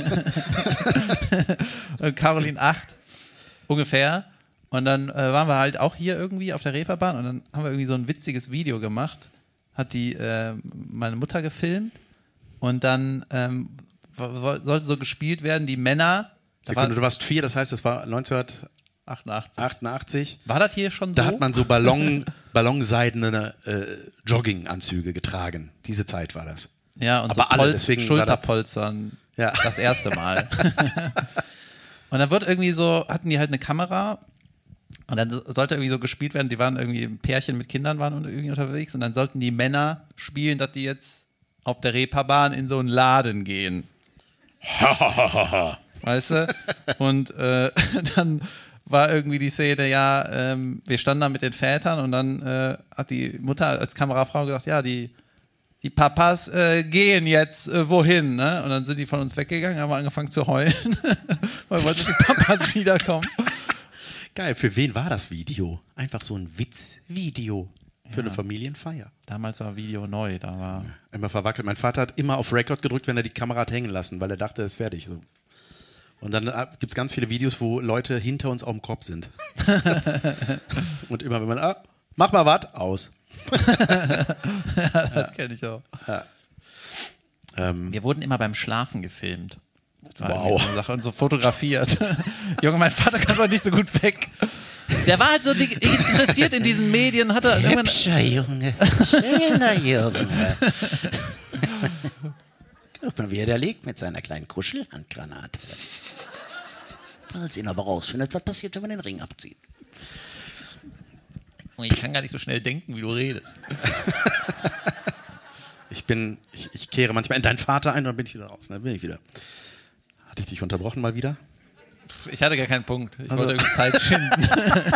Und Caroline acht, ungefähr. Und dann äh, waren wir halt auch hier irgendwie auf der Reeperbahn und dann haben wir irgendwie so ein witziges Video gemacht. Hat die äh, meine Mutter gefilmt und dann ähm, sollte so gespielt werden, die Männer. Sekunde, du warst vier, das heißt, es war neunzehnhundertachtundachtzig. achtundachtzig. War das hier schon so? Da hat man so Ballon, ballonseidene äh, Jogginganzüge getragen. Diese Zeit war das. Ja, und aber so alle, Pol- deswegen Schulterpolstern war das, ja. das erste Mal. Und dann wird irgendwie so, hatten die halt eine Kamera und dann sollte irgendwie so gespielt werden, die waren irgendwie ein Pärchen mit Kindern waren irgendwie unterwegs und dann sollten die Männer spielen, dass die jetzt auf der Reeperbahn in so einen Laden gehen. Weißt du? Und äh, dann war irgendwie die Szene, ja, ähm, wir standen da mit den Vätern und dann äh, hat die Mutter als Kamerafrau gesagt, ja, die, die Papas äh, gehen jetzt äh, wohin, ne? Und dann sind die von uns weggegangen, haben wir angefangen zu heulen, weil wollten die Papas wiederkommen. Geil, für wen war das Video? Einfach so ein Witzvideo für ja. eine Familienfeier. Damals war Video neu, da war... Immer verwackelt. Mein Vater hat immer auf Record gedrückt, wenn er die Kamera hat hängen lassen, weil er dachte, es ist fertig. So. Und dann äh, gibt es ganz viele Videos, wo Leute hinter uns auf dem Kopf sind. Und immer, wenn man, ah, mach mal was, aus. Ja, das kenne ich auch. Ja. Ähm, Wir wurden immer beim Schlafen gefilmt. Wow. So Sache und so fotografiert. Junge, mein Vater kann doch nicht so gut weg. Der war halt so interessiert in diesen Medien, hat er irgendwann... Hübscher Junge, schöner Junge. Guck mal, wie er da liegt mit seiner kleinen Kuschelhandgranate. Mal sehen, ob er rausfindet, was passiert, wenn man den Ring abzieht. Ich kann gar nicht so schnell denken, wie du redest. Ich bin, ich, ich kehre manchmal in deinen Vater ein und dann bin ich wieder raus. Dann bin ich wieder. Hatte ich dich unterbrochen mal wieder? Ich hatte gar keinen Punkt. Ich also. wollte irgendwie Zeit schinden.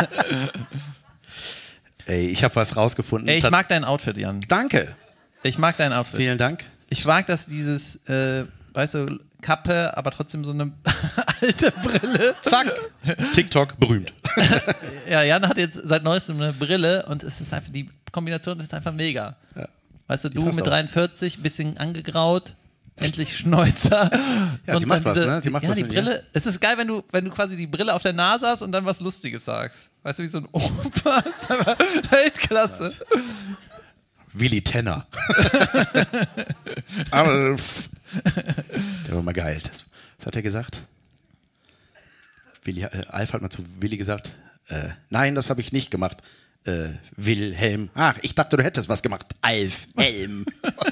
Ey, ich habe was rausgefunden. Ey, ich mag dein Outfit, Jan. Danke. Ich mag dein Outfit. Vielen Dank. Ich mag, dass dieses, äh, weißt du, Kappe, aber trotzdem so eine alte Brille. Zack. TikTok, berühmt. Ja, Jan hat jetzt seit neuestem eine Brille und es ist einfach, die Kombination ist einfach mega. Ja. Weißt du, du mit dreiundvierzig, bisschen angegraut, endlich Schnäuzer. Ja, und die macht diese, was, ne? Die macht ja, was die mit Brille. mir. Es ist geil, wenn du, wenn du quasi die Brille auf der Nase hast und dann was Lustiges sagst. Weißt du, wie so ein Opa. Das ist einfach Weltklasse. Was? Willi Tenner. Alf. Der war mal geil. Das, was hat er gesagt? Willi, äh, Alf hat mal zu Willi gesagt, äh, nein, das habe ich nicht gemacht. Äh, Wilhelm. Ach, ich dachte, du hättest was gemacht. Alf, Helm.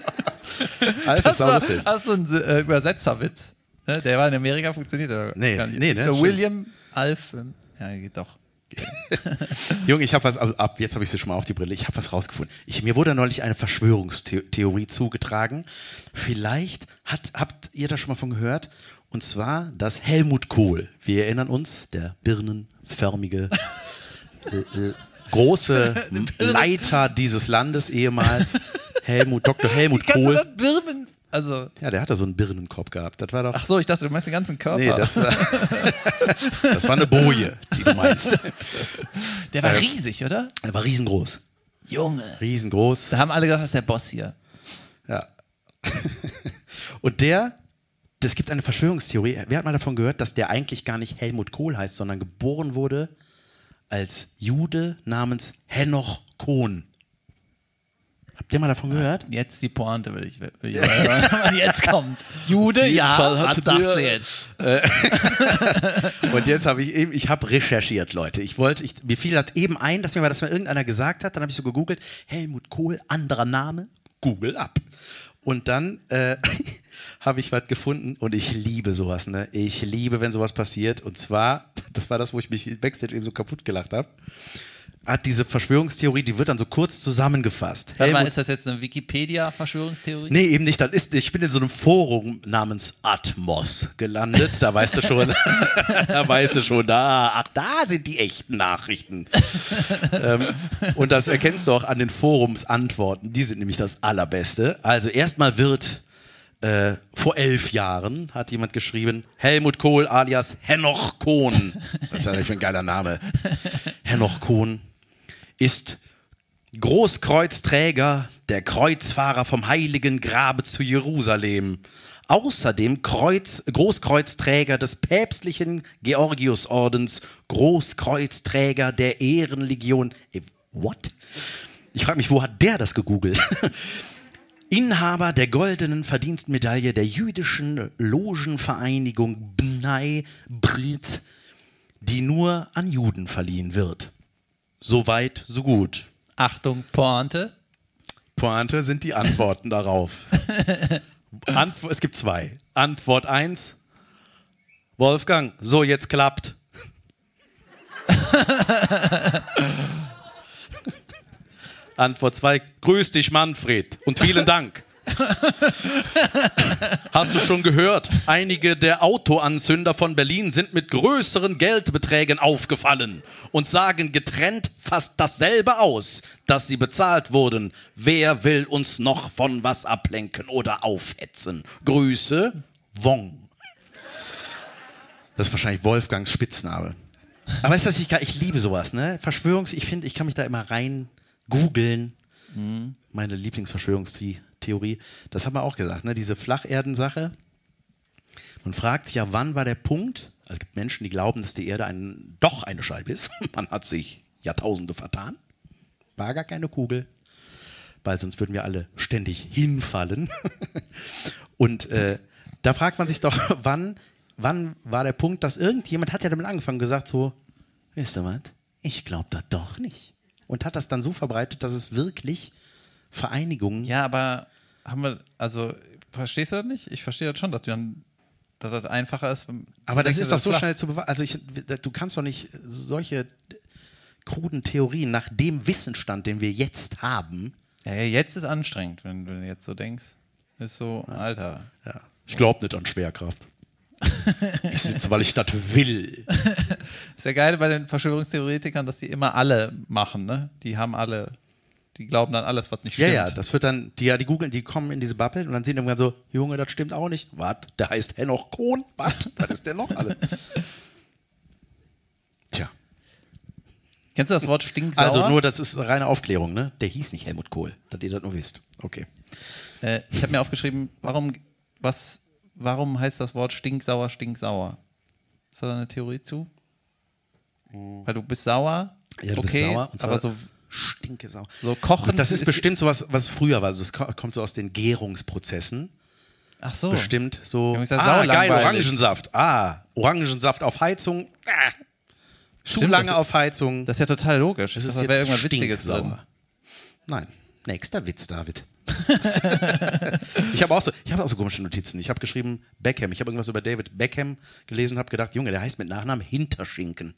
Alf das ist auch lustig. Das ist so ein äh, Übersetzerwitz. Ne? Der war in Amerika, funktioniert aber nee, gar nicht. Nee, ne? Der William, Alf, ähm, ja, geht doch. Junge, ich habe was, also ab jetzt habe ich sie schon mal auf die Brille, ich habe was rausgefunden. Ich, mir wurde neulich eine Verschwörungstheorie zugetragen. Vielleicht hat, habt ihr da schon mal von gehört? Und zwar, dass Helmut Kohl, wir erinnern uns, der birnenförmige, äh, große Leiter dieses Landes ehemals, Helmut, Doktor Helmut Kohl. Birnen, also ja, der hat da so einen Birnenkopf gehabt. Das war doch. Ach so, ich dachte, du meinst den ganzen Körper. Nee, das war, das war eine Boje, die du meinst. Der war äh, riesig, oder? Der war riesengroß. Junge. Riesengroß. Da haben alle gedacht, das ist der Boss hier. Ja. Und der, es gibt eine Verschwörungstheorie, wer hat mal davon gehört, dass der eigentlich gar nicht Helmut Kohl heißt, sondern geboren wurde als Jude namens Henoch Kohn. Habt ihr mal davon gehört? Jetzt die Pointe will ich, will ich hören, was jetzt kommt. Jude, ja, was sagst du jetzt? Und jetzt habe ich eben, ich habe recherchiert, Leute. Ich wollte, ich, mir fiel das eben ein, dass mir mal das mal irgendeiner gesagt hat. Dann habe ich so gegoogelt, Helmut Kohl, anderer Name, Google ab. Und dann äh, habe ich was gefunden und ich liebe sowas, ne? Ich liebe, wenn sowas passiert. Und zwar, das war das, wo ich mich Backstage eben so kaputt gelacht habe. Hat diese Verschwörungstheorie, die wird dann so kurz zusammengefasst. Warte mal, ist das jetzt eine Wikipedia-Verschwörungstheorie? Nee, eben nicht. Das ist, ich bin in so einem Forum namens Atmos gelandet. Da weißt du schon, da weißt du schon, da, ach, da sind die echten Nachrichten. ähm, und das erkennst du auch an den Forumsantworten. Die sind nämlich das Allerbeste. Also erstmal wird äh, vor elf Jahren hat jemand geschrieben, Helmut Kohl alias Henoch Kohn. Was ist das für ein geiler Name? Henoch Kohn ist Großkreuzträger der Kreuzfahrer vom Heiligen Grabe zu Jerusalem. Außerdem Kreuz, Großkreuzträger des päpstlichen Georgiusordens, Großkreuzträger der Ehrenlegion. Ey, what? Ich frage mich, wo hat der das gegoogelt? Inhaber der goldenen Verdienstmedaille der jüdischen Logenvereinigung Bnei B'rith, die nur an Juden verliehen wird. So weit, so gut. Achtung, Pointe. Pointe sind die Antworten darauf. Antw- es gibt zwei. Antwort eins, Wolfgang, so jetzt klappt. Antwort zwei, grüß dich Manfred und vielen Dank. Hast du schon gehört? Einige der Autoanzünder von Berlin sind mit größeren Geldbeträgen aufgefallen und sagen getrennt fast dasselbe aus, dass sie bezahlt wurden. Wer will uns noch von was ablenken oder aufhetzen? Grüße, Wong. Das ist wahrscheinlich Wolfgangs Spitzname. Aber ist das nicht geil? Ich liebe sowas, ne? Verschwörungs... Ich finde, ich kann mich da immer rein googeln. Mhm. Meine Lieblingsverschwörungstheorie. Das haben wir auch gesagt, ne? Diese Flacherdensache. Man fragt sich ja, wann war der Punkt? Also es gibt Menschen, die glauben, dass die Erde ein, doch eine Scheibe ist. Man hat sich Jahrtausende vertan. War gar keine Kugel. Weil sonst würden wir alle ständig hinfallen. Und äh, da fragt man sich doch, wann... Wann war der Punkt, dass irgendjemand hat ja damit angefangen und gesagt so, weißt du was, ich glaube das doch nicht. Und hat das dann so verbreitet, dass es wirklich Vereinigungen... Ja, aber haben wir, also, verstehst du das nicht? Ich verstehe das schon, dass, du dann, dass das einfacher ist. Aber das ist doch so schnell zu beweisen. Also, ich, du kannst doch nicht solche kruden Theorien nach dem Wissensstand, den wir jetzt haben... Ja, ja, jetzt ist anstrengend, wenn du jetzt so denkst. Ist so, ja. Alter. Ja. Ich glaube nicht an Schwerkraft. Ich sitze, weil ich das will. Ist ja geil bei den Verschwörungstheoretikern, dass die immer alle machen, ne? Die haben alle, die glauben dann alles, was nicht stimmt. Ja, ja, das wird dann, die, ja, die googeln, die kommen in diese Bubble und dann sehen die irgendwann so, Junge, das stimmt auch nicht. Was? Der heißt Henoch Kohn? Was? Was ist der noch alle? Tja. Kennst du das Wort stinksauer? Also nur, das ist reine Aufklärung, ne? Der hieß nicht Helmut Kohl, dass ihr das nur wisst. Okay. Äh, ich habe mir aufgeschrieben, warum, was... Warum heißt das Wort stinksauer, stinksauer? Ist da eine Theorie zu? Mhm. Weil du bist sauer, ja, du okay, bist sauer, und zwar aber so stinke sauer. So kochen. Das ist, ist bestimmt sowas, was früher war. Also es kommt so aus den Gärungsprozessen. Ach so. Bestimmt so. Ja, ah, geil, Orangensaft. Ah, Orangensaft auf Heizung. Ah, zu Stimmt, lange das, auf Heizung. Das ist ja total logisch. Das, das ist ist wäre jetzt irgendwas Witziges drin. Nein. Nächster Witz, David. ich habe auch, so, hab auch so komische Notizen. Ich habe geschrieben Beckham. Ich habe irgendwas über David Beckham gelesen und habe gedacht, Junge, der heißt mit Nachnamen Hinterschinken.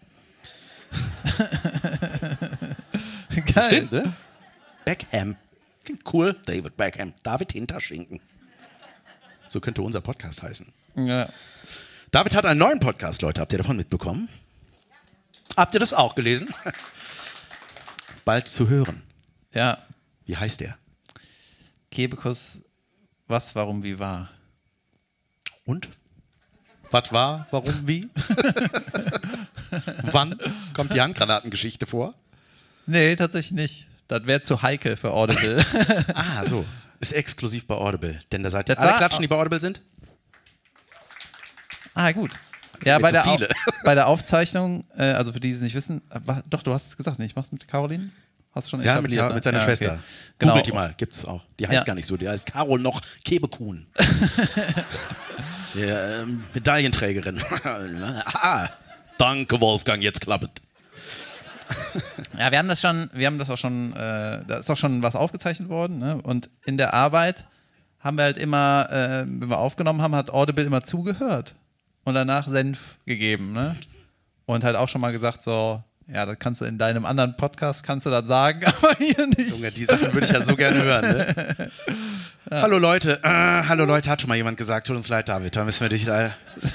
Geil. Stimmt, ne? Beckham. Klingt cool. David Beckham. David Hinterschinken. So könnte unser Podcast heißen. Ja. David hat einen neuen Podcast, Leute. Habt ihr davon mitbekommen? Habt ihr das auch gelesen? Bald zu hören. Ja. Wie heißt der? Kebekus, was, warum, wie war. Und? Was war, warum, wie? Wann kommt die Handgranatengeschichte vor? Nee, tatsächlich nicht. Das wäre zu heikel für Audible. Ah, so. Ist exklusiv bei Audible. Denn da seid ihr Das alle war- Klatschen, die bei Audible sind? Ah, gut. sind Ja, mir bei zu der, Au viele. bei der Aufzeichnung, äh, also für die, die es nicht wissen, äh, war, doch, du hast es gesagt, ne? Ich mach's mit Caroline? Hast du schon Ja, mit, etabliert, ja, ne? mit seiner Ja, Schwester. okay. Genau. Googelt die mal, gibt's auch. Die heißt Ja. gar nicht so, die heißt Carol noch Kebekuhn. ja, ähm, Medaillenträgerin. ah, danke Wolfgang, jetzt klappt. Ja, wir haben das schon, wir haben das auch schon, äh, da ist doch schon was aufgezeichnet worden, ne? Und in der Arbeit haben wir halt immer, äh, wenn wir aufgenommen haben, hat Audible immer zugehört und danach Senf gegeben, ne? Und halt auch schon mal gesagt so, ja, das kannst du in deinem anderen Podcast, kannst du das sagen, aber hier nicht. Junge, die Sachen würde ich ja so gerne hören, ne? Ja. Hallo Leute, äh, hallo Leute, hat schon mal jemand gesagt, tut uns leid, David, da müssen wir dich da.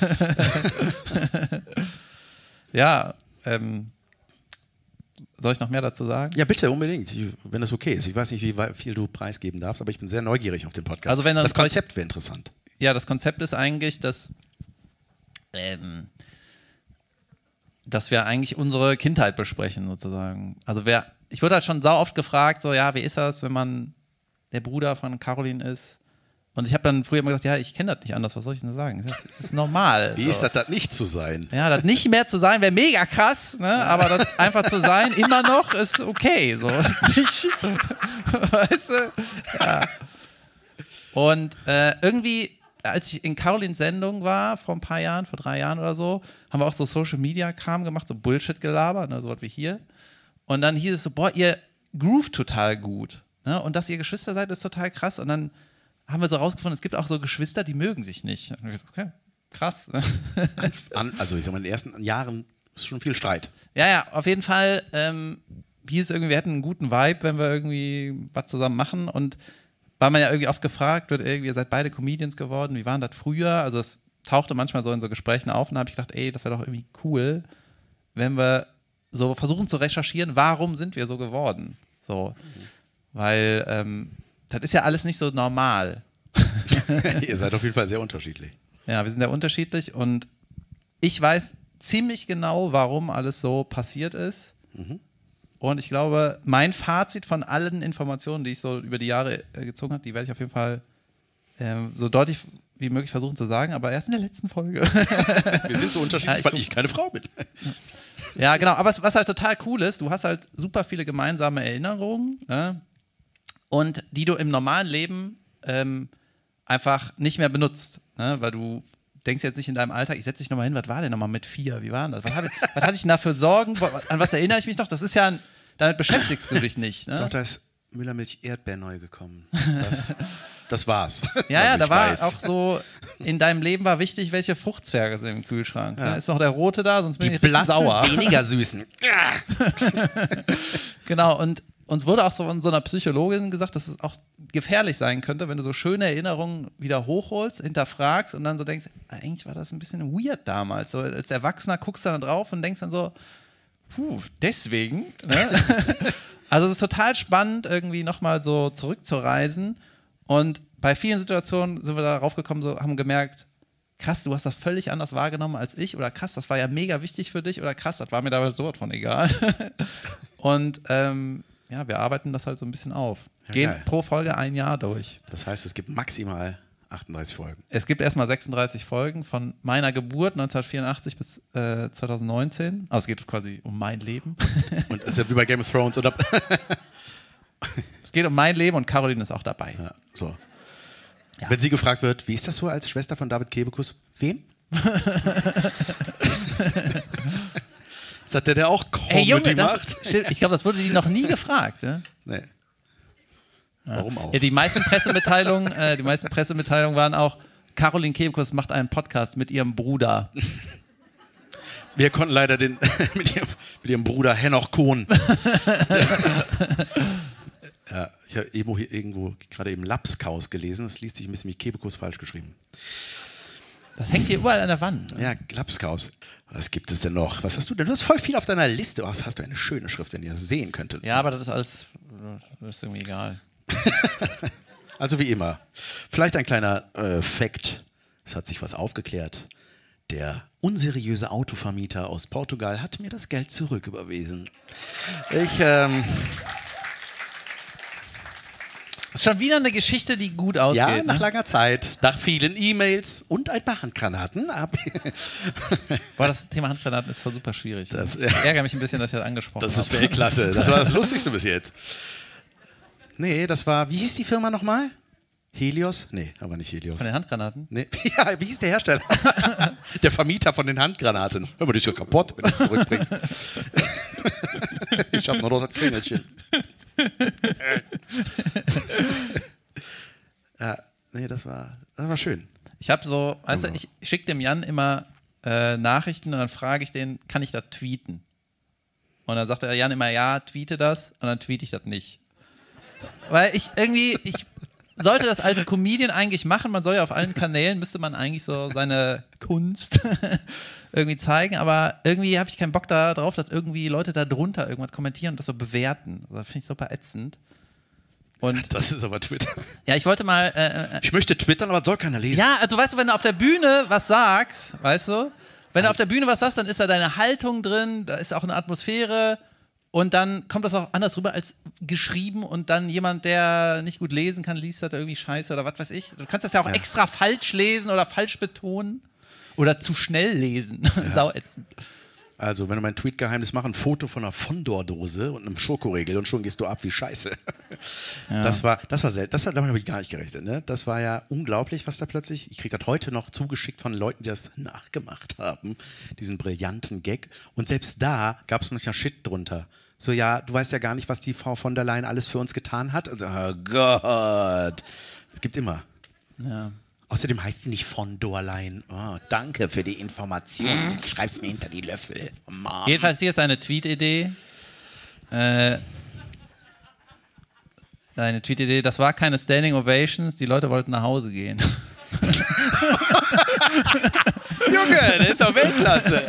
Ja, ähm, soll ich noch mehr dazu sagen? Ja, bitte, unbedingt, wenn das okay ist. Ich weiß nicht, wie viel du preisgeben darfst, aber ich bin sehr neugierig auf den Podcast. Also wenn das das Konzept wäre interessant. Ja, das Konzept ist eigentlich, dass, ähm, dass wir eigentlich unsere Kindheit besprechen, sozusagen. Also wer, ich wurde halt schon sau oft gefragt, so, ja, wie ist das, wenn man der Bruder von Caroline ist? Und ich habe dann früher immer gesagt, ja, ich kenne das nicht anders, was soll ich denn sagen? Das, das ist normal. Wie so. ist das, das nicht zu sein? Ja, das nicht mehr zu sein wäre mega krass, ne? Aber das einfach zu sein, immer noch, ist okay. So. Ist nicht, weißt du? Ja. Und äh, irgendwie, als ich in Carolins Sendung war, vor ein paar Jahren, vor drei Jahren oder so, haben wir auch so Social-Media-Kram gemacht, so Bullshit-Gelaber, ne, so was wie hier. Und dann hieß es so, boah, ihr groovt total gut. Ne? Und dass ihr Geschwister seid, ist total krass. Und dann haben wir so rausgefunden, es gibt auch so Geschwister, die mögen sich nicht. Okay, krass. An, also ich sag mal, in den ersten Jahren ist schon viel Streit. Ja, ja, auf jeden Fall ähm, hieß es irgendwie, wir hätten einen guten Vibe, wenn wir irgendwie was zusammen machen. Und weil man ja irgendwie oft gefragt wird, irgendwie, ihr seid beide Comedians geworden, wie waren das früher? Also es tauchte manchmal so in so Gesprächen auf und da habe ich gedacht, ey, das wäre doch irgendwie cool, wenn wir so versuchen zu recherchieren, warum sind wir so geworden? So, weil ähm, das ist ja alles nicht so normal. Ihr seid auf jeden Fall sehr unterschiedlich. Ja, wir sind sehr unterschiedlich und ich weiß ziemlich genau, warum alles so passiert ist. Mhm. Und ich glaube, mein Fazit von allen Informationen, die ich so über die Jahre äh, gezogen habe, die werde ich auf jeden Fall äh, so deutlich wie möglich versuchen zu sagen, aber erst in der letzten Folge. Wir sind so unterschiedlich, ja, weil ich keine Frau bin. Ja, genau. Aber was halt total cool ist, du hast halt super viele gemeinsame Erinnerungen, ne? Und die du im normalen Leben ähm, einfach nicht mehr benutzt, ne? Weil du denkst jetzt nicht in deinem Alltag, ich setze dich nochmal hin, was war denn nochmal mit vier? Wie war denn das? Was, hab ich, was hatte ich denn da für Sorgen? An was erinnere ich mich noch? Das ist ja, ein, damit beschäftigst du dich nicht. Ne? Doch, da ist Müllermilch Erdbeer neu gekommen. Das, das war's. Ja, ja, da war weiß. Auch so, in deinem Leben war wichtig, welche Fruchtzwerge sind im Kühlschrank. Ja. Da ist noch der rote da, sonst bin Die ich richtig sauer. weniger süßen. Genau, und uns wurde auch so von so einer Psychologin gesagt, dass es auch gefährlich sein könnte, wenn du so schöne Erinnerungen wieder hochholst, hinterfragst und dann so denkst, eigentlich war das ein bisschen weird damals. So als Erwachsener guckst du dann drauf und denkst dann so, puh, deswegen. Ne? Also es ist total spannend, irgendwie nochmal so zurückzureisen. Und bei vielen Situationen sind wir darauf gekommen, so, haben gemerkt, krass, du hast das völlig anders wahrgenommen als ich, oder krass, das war ja mega wichtig für dich, oder krass, das war mir dabei sowas von egal. Und ähm, ja, wir arbeiten das halt so ein bisschen auf. Ja, Gehen geil. pro Folge ein Jahr durch. Das heißt, es gibt maximal achtunddreißig Folgen. Es gibt erstmal sechsunddreißig Folgen von meiner Geburt neunzehnhundertvierundachtzig bis äh, zweitausendneunzehn. Also es geht quasi um mein Leben. Und es ist ja wie bei Game of Thrones, oder? Es geht um mein Leben und Caroline ist auch dabei. Ja, so. Ja. Wenn sie gefragt wird, wie ist das so als Schwester von David Kebekus? Wem? Sagt der, der auch Comedy Ey, Junge, macht? das, ich glaube, das wurde die noch nie gefragt. Ne? Nee. Warum auch? Ja, die meisten Pressemitteilungen, äh, die meisten Pressemitteilungen waren auch, Caroline Kebekus macht einen Podcast mit ihrem Bruder. Wir konnten leider den mit, ihrem, mit ihrem Bruder Henoch Kohn. Ja, ich habe irgendwo, irgendwo gerade eben Lapskaus gelesen. Das liest sich ein bisschen wie Kebekus falsch geschrieben. Das hängt hier überall an der Wand. Ja, Lapskaus. Was gibt es denn noch? Was hast du denn? Du hast voll viel auf deiner Liste. Oh, das hast du eine schöne Schrift, wenn ihr das sehen könntet. Ja, aber das ist alles, das ist irgendwie egal. Also wie immer. Vielleicht ein kleiner äh, Fact. Es hat sich was aufgeklärt. Der unseriöse Autovermieter aus Portugal hat mir das Geld zurücküberwiesen. Ich, ähm... Das ist schon wieder eine Geschichte, die gut ausgeht. Ja, nach ne? langer Zeit, nach vielen E-Mails und ein paar Handgranaten. Boah, das Thema Handgranaten ist so super schwierig. Das, ich ärgere mich ein bisschen, dass ich das angesprochen habe. Das ist Weltklasse. Das war das Lustigste bis jetzt. Nee, das war, wie hieß die Firma nochmal? Helios? Nee, aber nicht Helios. Von den Handgranaten? Nee. Ja, wie hieß der Hersteller? Der Vermieter von den Handgranaten. Hör mal, die ist ja kaputt, wenn du es zurückbringst. Ich hab nur noch das Klingelchen. Ja, nee, das war, das war schön. Ich habe so, weißt du, ich schicke dem Jan immer äh, Nachrichten und dann frage ich den, kann ich das tweeten? Und dann sagt der Jan immer, ja, tweete das, und dann tweete ich das nicht. Weil ich irgendwie, ich sollte das als Comedian eigentlich machen, man soll ja auf allen Kanälen, müsste man eigentlich so seine Kunst irgendwie zeigen, aber irgendwie habe ich keinen Bock darauf, dass irgendwie Leute da drunter irgendwas kommentieren und das so bewerten. Das finde ich super ätzend. Und das ist aber Twitter. ja, ich wollte mal. Äh, ich möchte twittern, aber soll keiner lesen. Ja, also weißt du, wenn du auf der Bühne was sagst, weißt du, wenn du auf der Bühne was sagst, dann ist da deine Haltung drin, da ist auch eine Atmosphäre und dann kommt das auch anders rüber als geschrieben und dann jemand, der nicht gut lesen kann, liest das irgendwie scheiße oder was weiß ich. Du kannst das ja auch ja. extra falsch lesen oder falsch betonen oder zu schnell lesen. Ja. Sauätzend. Also, wenn du mein Tweet-Geheimnis machst, ein Foto von einer Fondor-Dose und einem Schokoriegel und schon gehst du ab wie Scheiße. Ja. Das war, das war selten. Das war, damit habe ich gar nicht gerechnet. Ne? Das war ja unglaublich, was da plötzlich. Ich kriege das heute noch zugeschickt von Leuten, die das nachgemacht haben. Diesen brillanten Gag. Und selbst da gab es manchmal Shit drunter. So, ja, du weißt ja gar nicht, was die Frau von der Leyen alles für uns getan hat. Also, oh Gott. Es gibt immer. Ja. Außerdem heißt sie nicht von Dorlein. Oh, danke für die Information. Schreib's mir hinter die Löffel. Mom. Jedenfalls hier ist eine Tweet-Idee. Äh, Deine Tweet-Idee, das war keine Standing Ovations, die Leute wollten nach Hause gehen. Junge, der ist doch Weltklasse.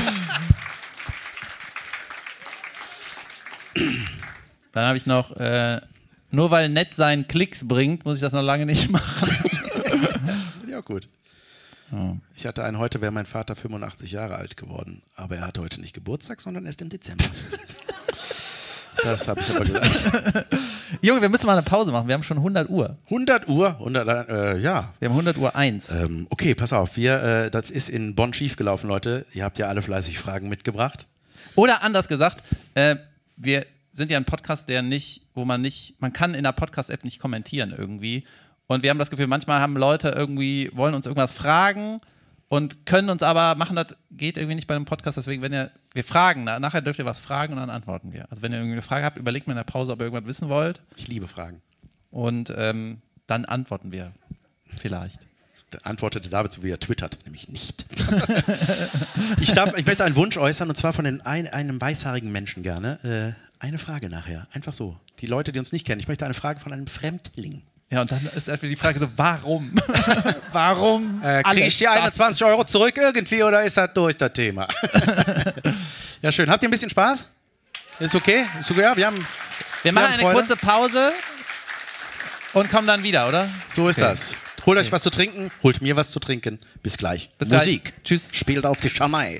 Dann habe ich noch, äh, nur weil nett sein Klicks bringt, muss ich das noch lange nicht machen. Ja, gut. Oh. Ich hatte einen, heute wäre mein Vater fünfundachtzig Jahre alt geworden, aber er hatte heute nicht Geburtstag, sondern erst im Dezember. Das habe ich aber gesagt. Junge, wir müssen mal eine Pause machen, wir haben schon hundert Uhr. hundert Uhr? hundert, äh, ja. Wir haben hundert Uhr eins. Ähm, okay, pass auf, wir, äh, das ist in Bonn schiefgelaufen, Leute. Ihr habt ja alle fleißig Fragen mitgebracht. Oder anders gesagt, äh, wir sind ja ein Podcast, der nicht, wo man nicht, man kann in der Podcast-App nicht kommentieren irgendwie. Und wir haben das Gefühl, manchmal haben Leute irgendwie, wollen uns irgendwas fragen und können uns aber machen, das geht irgendwie nicht bei einem Podcast. Deswegen, wenn ihr, wir fragen, nachher dürft ihr was fragen und dann antworten wir. Also wenn ihr irgendwie eine Frage habt, überlegt mal in der Pause, ob ihr irgendwas wissen wollt. Ich liebe Fragen. Und ähm, dann antworten wir vielleicht. Da antwortete David so, wie er twittert, nämlich nicht. ich, darf, ich möchte einen Wunsch äußern, und zwar von den ein, einem weißhaarigen Menschen gerne. Äh, eine Frage nachher, einfach so. Die Leute, die uns nicht kennen, ich möchte eine Frage von einem Fremdling. Ja, und dann ist einfach die Frage so, warum? warum? Äh, Kriege ich die einundzwanzig Euro zurück irgendwie oder ist das durch, das Thema? Ja, schön. Habt ihr ein bisschen Spaß? Ist okay? Ist okay? Ja, wir haben, wir, wir machen haben eine Freude. kurze Pause und kommen dann wieder, oder? So ist okay. das. Holt euch was zu trinken, holt mir was zu trinken. Bis gleich. Bis Musik. Gleich. Tschüss. Spielt auf die Schamai.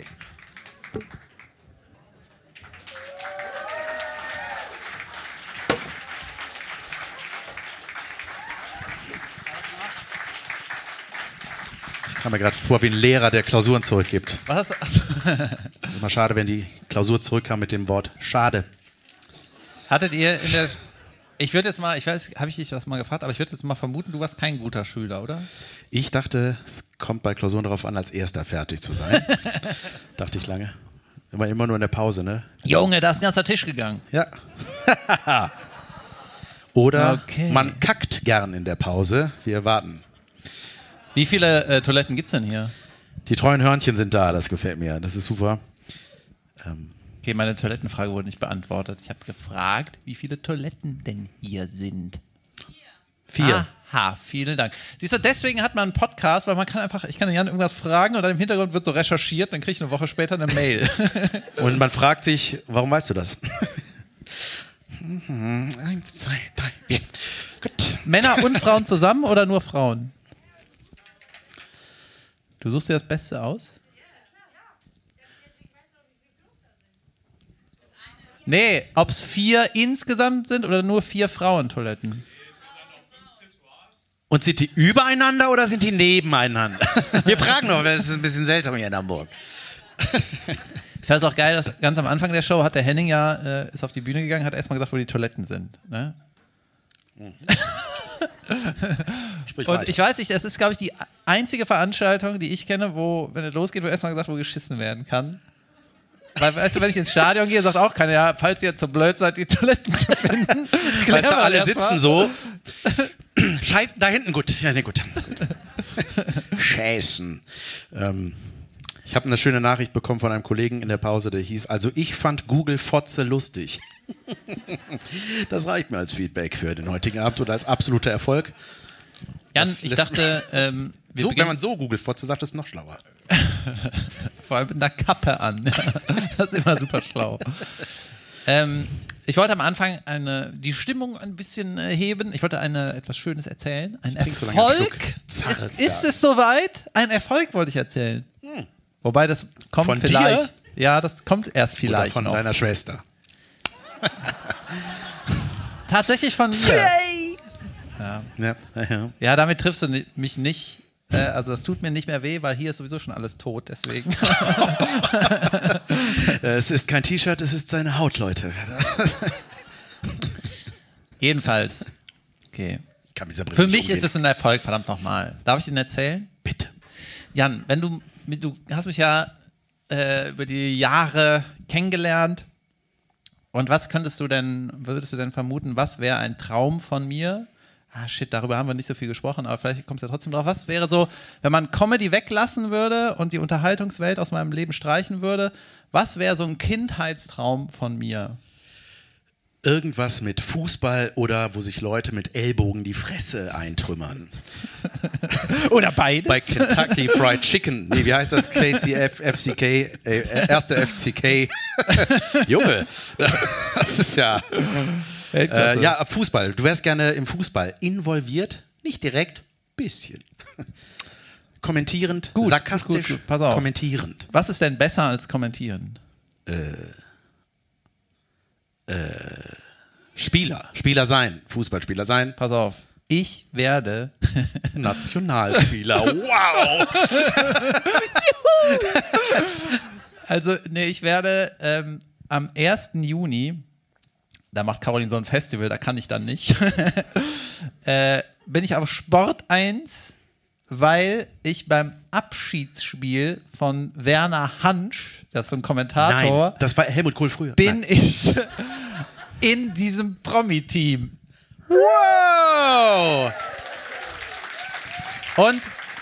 Ich kam mir gerade vor wie ein Lehrer, der Klausuren zurückgibt. Was hast du? Immer schade, wenn die Klausur zurückkam mit dem Wort schade. Hattet ihr in der... Ich würde jetzt mal, ich weiß, habe ich dich was mal gefragt, aber ich würde jetzt mal vermuten, du warst kein guter Schüler, oder? Ich dachte, es kommt bei Klausuren darauf an, als Erster fertig zu sein. Dachte ich lange. Immer, immer nur in der Pause, ne? Junge, da ist ein ganzer Tisch gegangen. Ja. Oder okay. Man kackt gern in der Pause. Wir warten. Wie viele äh, Toiletten gibt es denn hier? Die treuen Hörnchen sind da, das gefällt mir. Das ist super. Ähm. Okay, meine Toilettenfrage wurde nicht beantwortet. Ich habe gefragt, wie viele Toiletten denn hier sind. Vier. Aha, vielen Dank. Siehst du, deswegen hat man einen Podcast, weil man kann einfach, ich kann Jan irgendwas fragen und dann im Hintergrund wird so recherchiert, dann kriege ich eine Woche später eine Mail. Und man fragt sich, warum weißt du das? Eins, zwei, drei, vier. Gut. Männer und Frauen zusammen oder nur Frauen? Du suchst dir das Beste aus? Nee, ob es vier insgesamt sind oder nur vier Frauentoiletten. Und sind die übereinander oder sind die nebeneinander? Wir fragen noch, das ist ein bisschen seltsam hier in Hamburg. Ich fand es auch geil, dass ganz am Anfang der Show hat der Henning ja, äh, ist auf die Bühne gegangen, hat erstmal gesagt, wo die Toiletten sind. Ne? Mhm. Sprich Und weiter. ich weiß nicht, das ist, glaube ich, die einzige Veranstaltung, die ich kenne, wo, wenn es losgeht, wo erstmal gesagt, wo geschissen werden kann. Weil, weißt du, wenn ich ins Stadion gehe, sagt auch keiner, ja, falls ihr zu blöd seid, die Toiletten zu finden. Weißt du, alle sitzen so. Scheißen, da hinten, gut. Ja, nee, gut. gut. Scheißen. Ähm, ich habe eine schöne Nachricht bekommen von einem Kollegen in der Pause, der hieß, also ich fand Google Fotze lustig. Das reicht mir als Feedback für den heutigen Abend oder als absoluter Erfolg. Jan, Das ich lässt- dachte, ähm, wir So, wenn beginnen- man so Google Fotze sagt, ist es noch schlauer. vor allem mit einer Kappe an. Das ist immer super schlau. Ähm, ich wollte am Anfang eine, die Stimmung ein bisschen äh, heben. Ich wollte eine, etwas Schönes erzählen. Ein trinke so lange einen Erfolg. Schluck Zarelsberg. Ist, ist es soweit? Ein Erfolg wollte ich erzählen. Hm. Wobei das kommt Von vielleicht. dir? Ja, das kommt erst vielleicht Oder von noch. deiner Schwester. Tatsächlich von mir. Ja, ja, ja. Ja, damit triffst du ni- mich nicht. Äh, also das tut mir nicht mehr weh, weil hier ist sowieso schon alles tot, deswegen. Es ist kein T-Shirt, es ist seine Haut, Leute. Jedenfalls. Okay. Ich kann mit dieser Brille Für nicht mich umgehen. ist es ein Erfolg, verdammt nochmal. Darf ich den erzählen? Bitte. Jan, wenn du, du hast mich ja äh, über die Jahre kennengelernt. Und was könntest du denn, würdest du denn vermuten, was wäre ein Traum von mir? Ah, shit, darüber haben wir nicht so viel gesprochen, aber vielleicht kommst du ja trotzdem drauf. Was wäre so, wenn man Comedy weglassen würde und die Unterhaltungswelt aus meinem Leben streichen würde, was wäre so ein Kindheitstraum von mir? irgendwas mit Fußball oder wo sich Leute mit Ellbogen die Fresse eintrümmern. Oder beides. Bei Kentucky Fried Chicken. Nee, wie heißt das? K C F, F C K, äh, erster F C K. Junge, das ist ja... Äh, ja, Fußball. Du wärst gerne im Fußball involviert, nicht direkt, bisschen. Kommentierend, gut, sarkastisch, gut, gut. Pass auf. kommentierend. Was ist denn besser als kommentieren? Äh, äh, Spieler, Spieler sein, Fußballspieler sein. Pass auf. Ich werde Nationalspieler. Wow! Also, nee, ich werde ähm, am ersten Juni, da macht Caroline so ein Festival, da kann ich dann nicht, äh, bin ich auf Sport eins, weil ich beim Abschiedsspiel von Werner Hansch, das ist so ein Kommentator, Nein, das war Helmut Kohl früher. bin Nein. ich in diesem Promi-Team. Wow! Und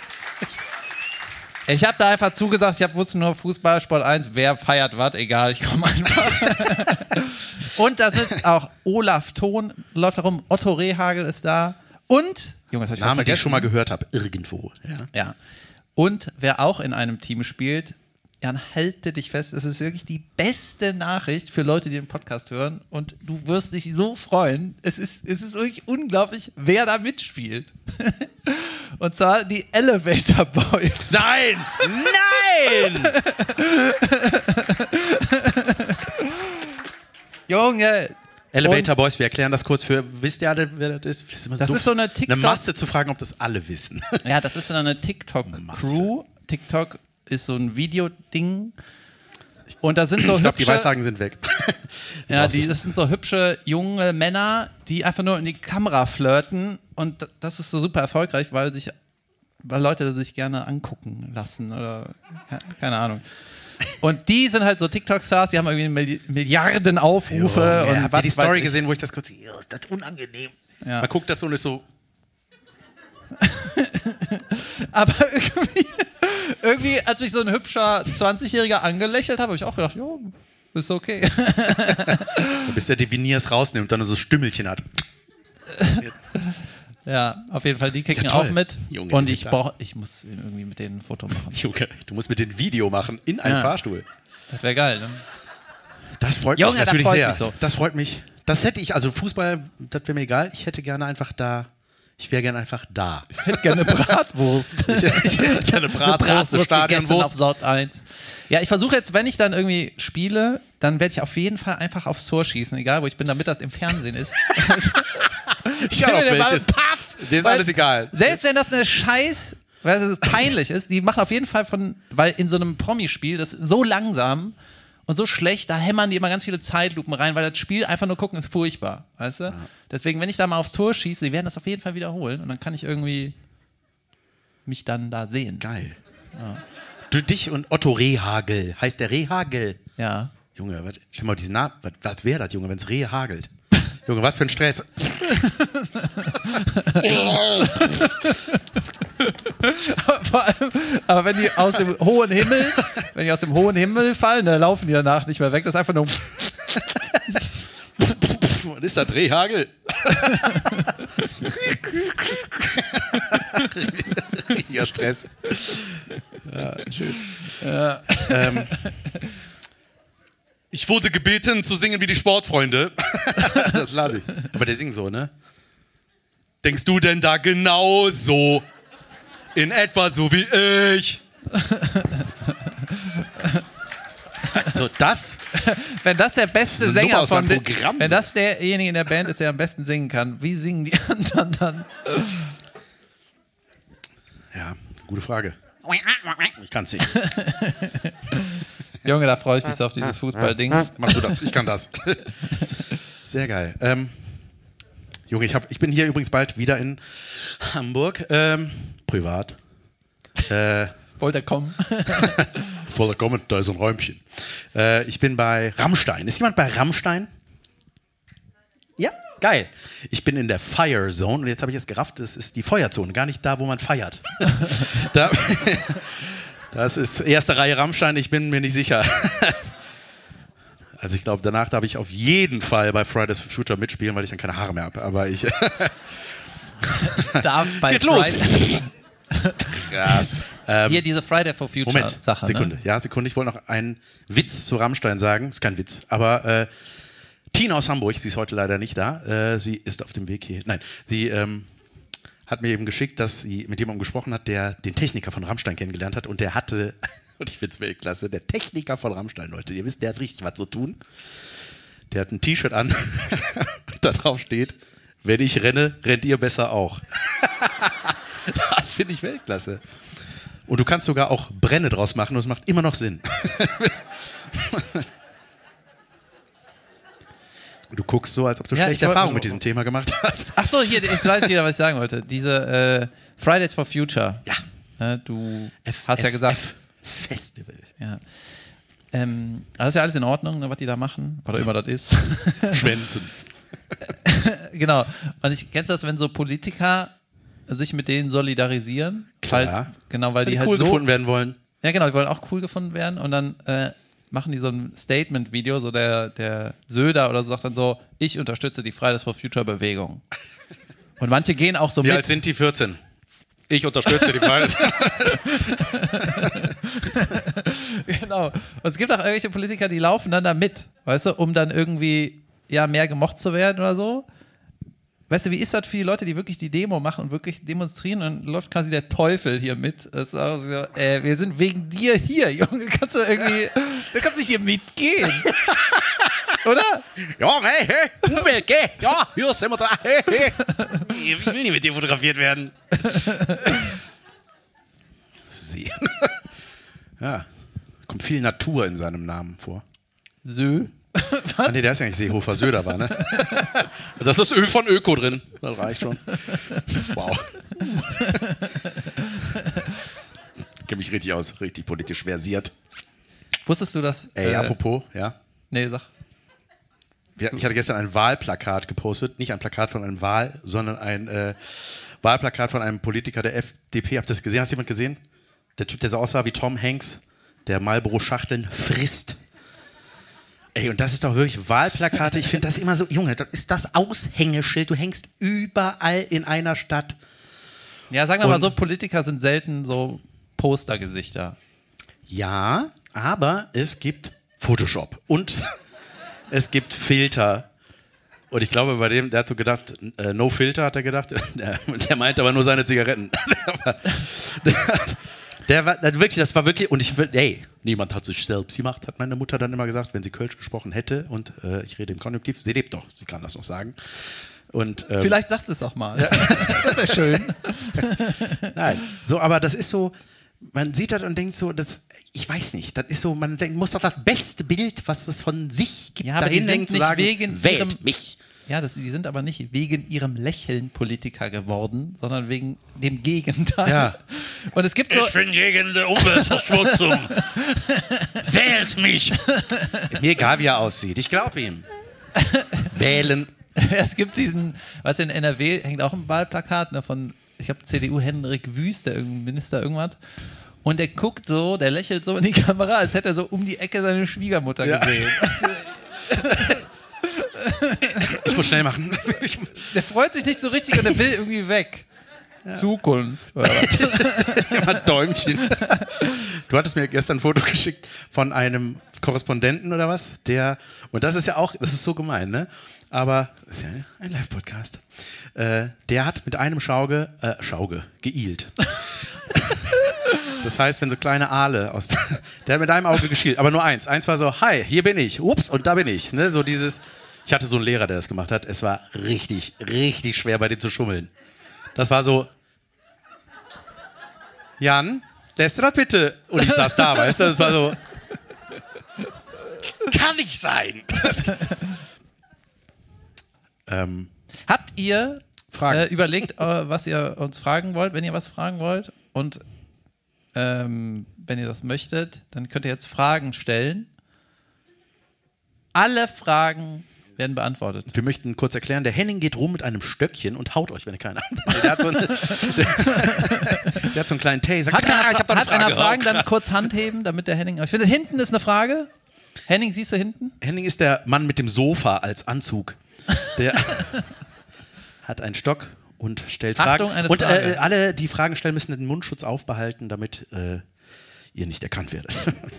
ich habe da einfach zugesagt, ich hab, wusste nur Fußball, Sport eins, wer feiert was, egal, ich komme einfach. Und da sind auch Olaf Thon, läuft da rum, Otto Rehhagel ist da und, Junge, das hab ich Name, fast den ich schon mal vergessen. gehört habe, irgendwo. Ja. Ja. Und wer auch in einem Team spielt, Jan, halte dich fest, es ist wirklich die beste Nachricht für Leute, die den Podcast hören und du wirst dich so freuen. Es ist, es ist wirklich unglaublich, wer da mitspielt. Und zwar die Elevator Boys. Nein! Nein! Junge! Elevator Und- Boys, wir erklären das kurz für, wisst ihr alle, wer das ist? ist immer Das doof, ist so eine TikTok- Eine Masse zu fragen, ob das alle wissen. Ja, das ist so eine TikTok-Crew. TikTok ist so ein Videoding. Und da sind so ich glaube, die hübsche, Weissagen sind weg. ja, brauchst die, es. das sind so hübsche junge Männer, die einfach nur in die Kamera flirten. Und das ist so super erfolgreich, weil sich, weil Leute sich gerne angucken lassen oder ja, keine Ahnung. Und die sind halt so TikTok-Stars, die haben irgendwie Milli- Milliarden Aufrufe. Ja, und habt ihr die was Story weiß ich. gesehen, wo ich das kurz, ja, ist das unangenehm. Ja. Man guckt das so und ist so, Aber irgendwie, irgendwie, als mich so ein hübscher zwanzigjähriger angelächelt hat, habe ich auch gedacht, jo, ist okay. bis der die Veneers rausnimmt und dann so Stümmelchen hat. Ja, auf jeden Fall, die kicken Ja, toll. auch mit. Junge, und die ich sind da. brauch, ich muss irgendwie mit denen ein Foto machen. Junge, du musst mit dem Video machen in einem Ja. Fahrstuhl. Das wäre geil, ne? Das freut Junge, mich da natürlich freu ich sehr. mich so. Das freut mich. Das hätte ich, also Fußball, das wäre mir egal. Ich hätte gerne einfach da, ich wäre gerne einfach da. Ich hätte gerne Bratwurst. Ich hätte gerne Bratwurst, eine gegessen auf Stadionwurst. Sat eins. Ja, ich versuche jetzt, wenn ich dann irgendwie spiele, dann werde ich auf jeden Fall einfach aufs Tor schießen, egal wo ich bin, damit das im Fernsehen ist. Egal auf Wenn der Ball welches. paff, Dir ist weil alles egal. Selbst wenn das eine Scheiß, weil es peinlich ist, die machen auf jeden Fall von, weil in so einem Promispiel, das ist so langsam und so schlecht, da hämmern die immer ganz viele Zeitlupen rein, weil das Spiel einfach nur gucken ist furchtbar, weißt du? Ja. Deswegen, wenn ich da mal aufs Tor schieße, die werden das auf jeden Fall wiederholen und dann kann ich irgendwie mich dann da sehen. Geil. Ja. Du, dich und Otto Rehhagel. Heißt der Rehhagel? Ja. Junge, was, schau mal, diesen Namen, was, was wäre das, Junge, wenn es Rehe hagelt? Junge, was für ein Stress. Vor allem, aber wenn die aus dem hohen Himmel, wenn die aus dem hohen Himmel fallen, dann laufen die danach nicht mehr weg. Das ist einfach nur. Was ist das, Rehhagel? Richtiger Stress. Ja, schön. Ja. Ähm, ich wurde gebeten zu singen wie die Sportfreunde. Das lasse ich. Aber der singt so, ne? Denkst du denn da genauso? In etwa so wie ich? Also das, wenn das der beste das ist eine Nummer Sänger aus von meinem den, Programm. wenn das derjenige in der Band ist, der am besten singen kann, wie singen die anderen dann? Ja, gute Frage. Ich kann es nicht. Junge, da freue ich mich so auf dieses Fußballding. Mach du das, ich kann das. Sehr geil. Ähm, Junge, ich, hab, ich bin hier übrigens bald wieder in Hamburg. Ähm, privat. Äh, Wollt ihr kommen? voller Kommen, da ist ein Räumchen. Äh, ich bin bei Rammstein. Ist jemand bei Rammstein? Ja, geil. Ich bin in der Fire Zone und jetzt habe ich es gerafft, das ist die Feuerzone, gar nicht da, wo man feiert. da, das ist erste Reihe Rammstein, ich bin mir nicht sicher. Also ich glaube, danach darf ich auf jeden Fall bei Fridays for Future mitspielen, weil ich dann keine Haare mehr habe. Aber ich darf bei Geht los! Friday- Krass. Ähm, Hier diese Friday for Future Moment, Sache. Sekunde. Ne? Ja, Sekunde. Ich wollte noch einen Witz zu Rammstein sagen. Ist kein Witz. Aber äh, Tina aus Hamburg, sie ist heute leider nicht da. Äh, sie ist auf dem Weg hier. Nein, sie ähm, hat mir eben geschickt, dass sie mit jemandem gesprochen hat, der den Techniker von Rammstein kennengelernt hat. Und der hatte, und ich finde es Weltklasse, der Techniker von Rammstein, Leute. Ihr wisst, der hat richtig was zu tun. Der hat ein T-Shirt an und da drauf steht, wenn ich renne, rennt ihr besser auch. Das finde ich Weltklasse. Und du kannst sogar auch Brenne draus machen und es macht immer noch Sinn. Du guckst so, als ob du Ja, schlechte ich wollt- Erfahrungen mit diesem Thema gemacht hast. Ach so, hier, jetzt weiß ich wieder, was ich sagen wollte. Diese äh, Fridays for Future. Ja. Ne, du F- hast ja F- gesagt. F- Festival. Ja. Ähm, das ist ja alles in Ordnung, ne, was die da machen, was auch immer das ist. Schwänzen. Genau. Und ich kennst das, wenn so Politiker sich mit denen solidarisieren. Klar. Weil, genau, weil Wenn die die halt cool so. gefunden werden wollen. Ja, genau, die wollen auch cool gefunden werden und dann äh, machen die so ein Statement-Video, so der, der Söder oder so sagt dann so, ich unterstütze die Fridays for Future Bewegung. Und manche gehen auch so Wie mit. alt sind die? vierzehn. Ich unterstütze die Fridays. Genau. Und es gibt auch irgendwelche Politiker, die laufen dann da mit, weißt du, um dann irgendwie ja mehr gemocht zu werden oder so. Weißt du, wie ist das für die Leute, die wirklich die Demo machen und wirklich demonstrieren und läuft quasi der Teufel hier mit? Das ist auch so, äh, wir sind wegen dir hier, Junge. Kannst du irgendwie, du kannst nicht hier mitgehen. Oder? Ja, hey, hey, Umwelt, geh. Ja, hier sind wir da. Hey, hey. Ich will nicht mit dir fotografiert werden. Sie. Ja, kommt viel Natur in seinem Namen vor. Sö. Ah, nee, der ist ja nicht Seehofer, Söder war, ne? Das ist Ö von Öko drin. Das reicht schon. Wow. Ich kenne mich richtig aus, richtig politisch versiert. Wusstest du das? Ey, äh, apropos, ja. Nee, sag. Wir- Ich hatte gestern ein Wahlplakat gepostet. Nicht ein Plakat von einem Wahl, sondern ein äh, Wahlplakat von einem Politiker der F D P. Habt ihr das gesehen? Hast du jemand gesehen? Der Typ, der so aussah wie Tom Hanks, der Marlboro-Schachteln frisst. Ey, und das ist doch wirklich Wahlplakate. Ich finde das immer so, Junge, das ist das Aushängeschild. Du hängst überall in einer Stadt. Ja, sagen wir mal Und- so, Politiker sind selten so Postergesichter. Ja, aber es gibt Photoshop und es gibt Filter. Und ich glaube, bei dem, der hat so gedacht, äh, no Filter, hat er gedacht. Der, der meint aber nur seine Zigaretten. der, der war der, wirklich, das war wirklich, und ich will, ey, niemand hat sich selbst gemacht, hat meine Mutter dann immer gesagt, wenn sie Kölsch gesprochen hätte. Und äh, ich rede im Konjunktiv, sie lebt doch, sie kann das noch sagen. Und, ähm, Vielleicht sagst du es auch mal. Das wäre schön. Nein, so, aber das ist so, man sieht das und denkt so, das, ich weiß nicht, das ist so, man denkt, muss doch das beste Bild, was es von sich gibt, Ja, aber die dahin sind hängen, zu nicht sagen, wegen wählt ihrem- mich. Ja, das, die sind aber nicht wegen ihrem Lächeln Politiker geworden, sondern wegen dem Gegenteil. Ja. Und es gibt so. bin gegen die Umweltverschmutzung. Wählt mich. Mir egal, wie er aussieht, ich glaube ihm. Wählen. Es gibt diesen, weißt du, in N R W hängt auch ein Wahlplakat ne, von, ich glaube, C D U Henrik Wüst, der irgendein Minister, irgendwas. Und der guckt so, der lächelt so in die Kamera, als hätte er so um die Ecke seine Schwiegermutter Ja. gesehen. Ich muss schnell machen. Ich, Der freut sich nicht so richtig und der will irgendwie weg. Zukunft. Oder was? immer Däumchen. Du hattest mir gestern ein Foto geschickt von einem Korrespondenten oder was, der, und das ist ja auch, das ist so gemein, ne? Aber das ist ja ein Live-Podcast. Äh, der hat mit einem Schauge, äh, Schauge, geihlt. Das heißt, wenn so kleine Aale aus, der hat mit einem Auge geschielt, aber nur eins. Eins war so, hi, hier bin ich, ups, und da bin ich. Ne? So dieses, ich hatte so einen Lehrer, der das gemacht hat. Es war richtig, richtig schwer, bei dem zu schummeln. Das war so, Jan, lässt du das bitte? Und ich saß da, weißt du, das war so, das kann nicht sein. Das, ähm, Habt ihr Fragen. äh, überlegt, äh, was ihr uns fragen wollt, wenn ihr was fragen wollt? Und ähm, wenn ihr das möchtet, dann könnt ihr jetzt Fragen stellen. Alle Fragen werden beantwortet. wir möchten kurz erklären, der Henning geht rum mit einem Stöckchen und haut euch, wenn ihr keine habt. Der hat so einen, der, der hat so einen kleinen Taser. Hat, Ah, einer, ich hab da eine hat einer Frage. Fragen, Oh, dann krass. kurz Hand heben, damit der Henning euch findet. Hinten ist eine Frage. Henning, siehst du hinten? Henning ist der Mann mit dem Sofa als Anzug. Der hat einen Stock und stellt Achtung, Fragen. eine und Frage. äh, alle, die Fragen stellen, müssen den Mundschutz aufbehalten, damit äh, ihr nicht erkannt werdet.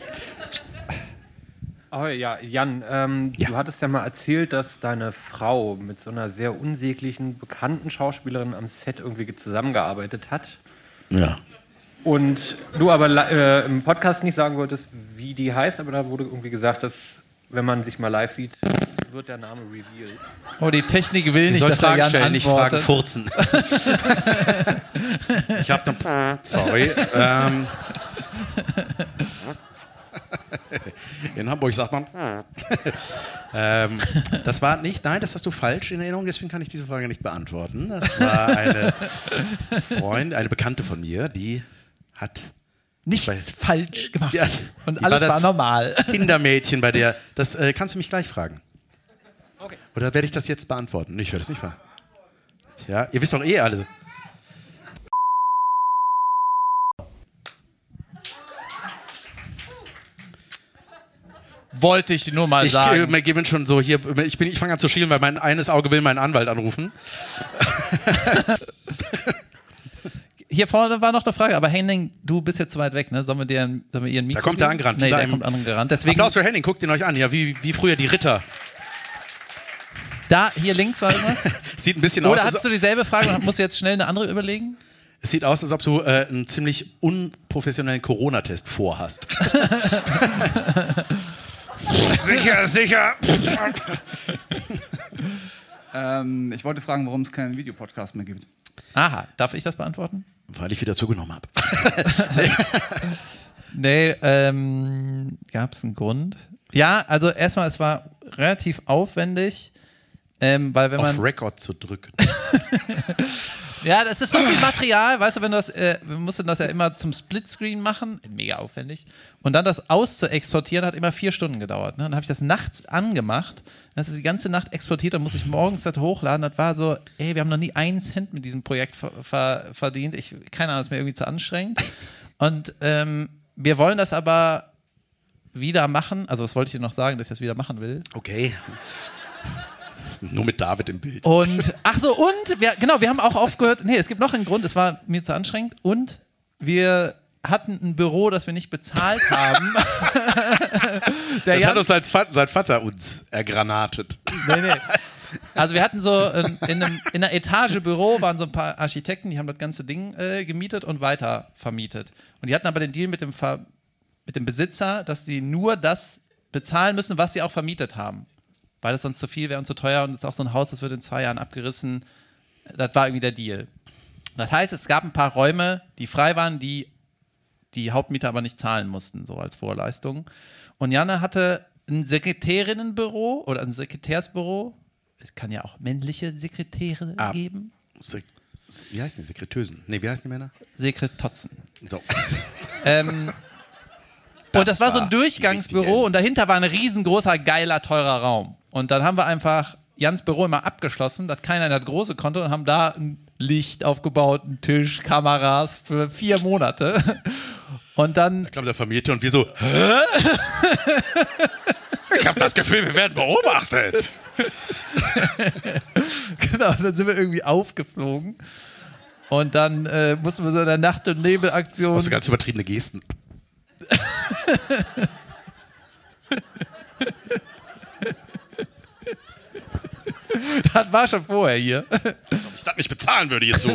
Oh ja, Jan, ähm, Ja. du hattest ja mal erzählt, dass deine Frau mit so einer sehr unsäglichen, bekannten Schauspielerin am Set irgendwie zusammengearbeitet hat. Ja. Und du aber äh, im Podcast nicht sagen wolltest, wie die heißt, aber da wurde irgendwie gesagt, dass, wenn man sich mal live sieht, wird der Name revealed. Oh, die Technik will Ich nicht, soll dass der Fragen Jan stellen, nicht Fragen antwortet. furzen. Ich hab dann... Sorry. Ähm, in Hamburg sagt man... ähm, das war nicht... Nein, das hast du falsch in Erinnerung, deswegen kann ich diese Frage nicht beantworten. Das war eine Freundin, eine Bekannte von mir, die hat... Nichts Bei- falsch gemacht. Ja, Und die alles war, das normal. Kindermädchen bei der... Das äh, kannst du mich gleich fragen. Okay. Oder werde ich das jetzt beantworten? Nee, ich werde es nicht mal. Tja, ihr wisst doch eh alles. Wollte ich nur mal Ich sagen. äh, gebe schon so hier, ich, bin- ich fange an zu schielen, weil mein eines Auge will meinen Anwalt anrufen. Hier vorne war noch eine Frage, aber Henning, du bist jetzt zu weit weg, ne? Sollen wir dir ein, sollen wir ihr ein Mikro Da kommt der geben? angerannt. Nee, Wieder der im- kommt angerannt. Deswegen, Applaus für Henning, guckt ihn euch an. Ja, wie, wie früher die Ritter. da, hier links war irgendwas. Sieht ein bisschen aus, Oder als, hattest du dieselbe Frage und musst du jetzt schnell eine andere überlegen? es sieht aus, als ob du äh, einen ziemlich unprofessionellen Corona-Test vorhast. sicher, sicher. Ähm, ich wollte fragen, warum es keinen Videopodcast mehr gibt. Aha, darf ich das beantworten? Weil ich wieder zugenommen habe. Nee, ähm, gab es einen Grund? Ja, also erstmal, es war relativ aufwendig, ähm, weil wenn man... Auf Record zu drücken. Ja, das ist so viel Material, weißt du, wenn du das, äh, wir mussten das ja immer zum Splitscreen machen, mega aufwendig, und dann das auszuexportieren, hat immer vier Stunden gedauert. Ne? Dann habe ich das nachts angemacht, dann ist es die ganze Nacht exportiert, dann muss ich morgens das hochladen. Das war so, ey, wir haben noch nie einen Cent mit diesem Projekt ver ver verdient. Ich, keine Ahnung, das ist mir irgendwie zu anstrengend. Und ähm, wir wollen das aber wieder machen, also das wollte ich dir noch sagen, dass ich das wieder machen will. Okay. Nur mit David im Bild. Und, ach so, und, wir, genau, wir haben auch aufgehört, nee, es gibt noch einen Grund, es war mir zu anstrengend und wir hatten ein Büro, das wir nicht bezahlt haben. Der Dann Jan, hat uns sein Vater, sein Vater uns ergranatet. nee, nee. Also wir hatten so in, in, einem, in einer Etage Büro, waren so ein paar Architekten, die haben das ganze Ding äh, gemietet und weiter vermietet. Und die hatten aber den Deal mit dem, Ver, mit dem Besitzer, dass die nur das bezahlen müssen, was sie auch vermietet haben. Weil das sonst zu viel wäre und zu teuer und es ist auch so ein Haus, das wird in zwei Jahren abgerissen. Das war irgendwie der Deal. Das heißt, es gab ein paar Räume, die frei waren, die die Hauptmieter aber nicht zahlen mussten, so als Vorleistung. Und Janne hatte ein Sekretärinnenbüro oder ein Sekretärsbüro. Es kann ja auch männliche Sekretäre Ah. geben. Sek wie heißen die? Sekretösen? Nee, wie heißen die Männer? Sekretotzen. So. Ähm, Das und das war so war ein die Durchgangsbüro richtige- und dahinter war ein riesengroßer, geiler, teurer Raum. Und dann haben wir einfach Jans Büro immer abgeschlossen, dass keiner in das große konnte und haben da ein Licht aufgebaut, einen Tisch, Kameras für vier Monate. Und dann, Kam der Vermieter und wir so, hä? Ich habe das Gefühl, wir werden beobachtet. genau, dann sind wir irgendwie aufgeflogen. Und dann äh, mussten wir so in der Nacht- und Nebelaktion. Hast du ganz übertriebene Gesten. Das war schon vorher hier. Als ob ich das nicht bezahlen würde jetzt so.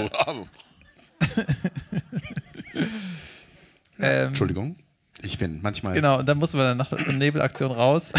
Ähm, Entschuldigung. Ich bin manchmal... Genau, und dann mussten wir in der Nacht- und Nebelaktion raus.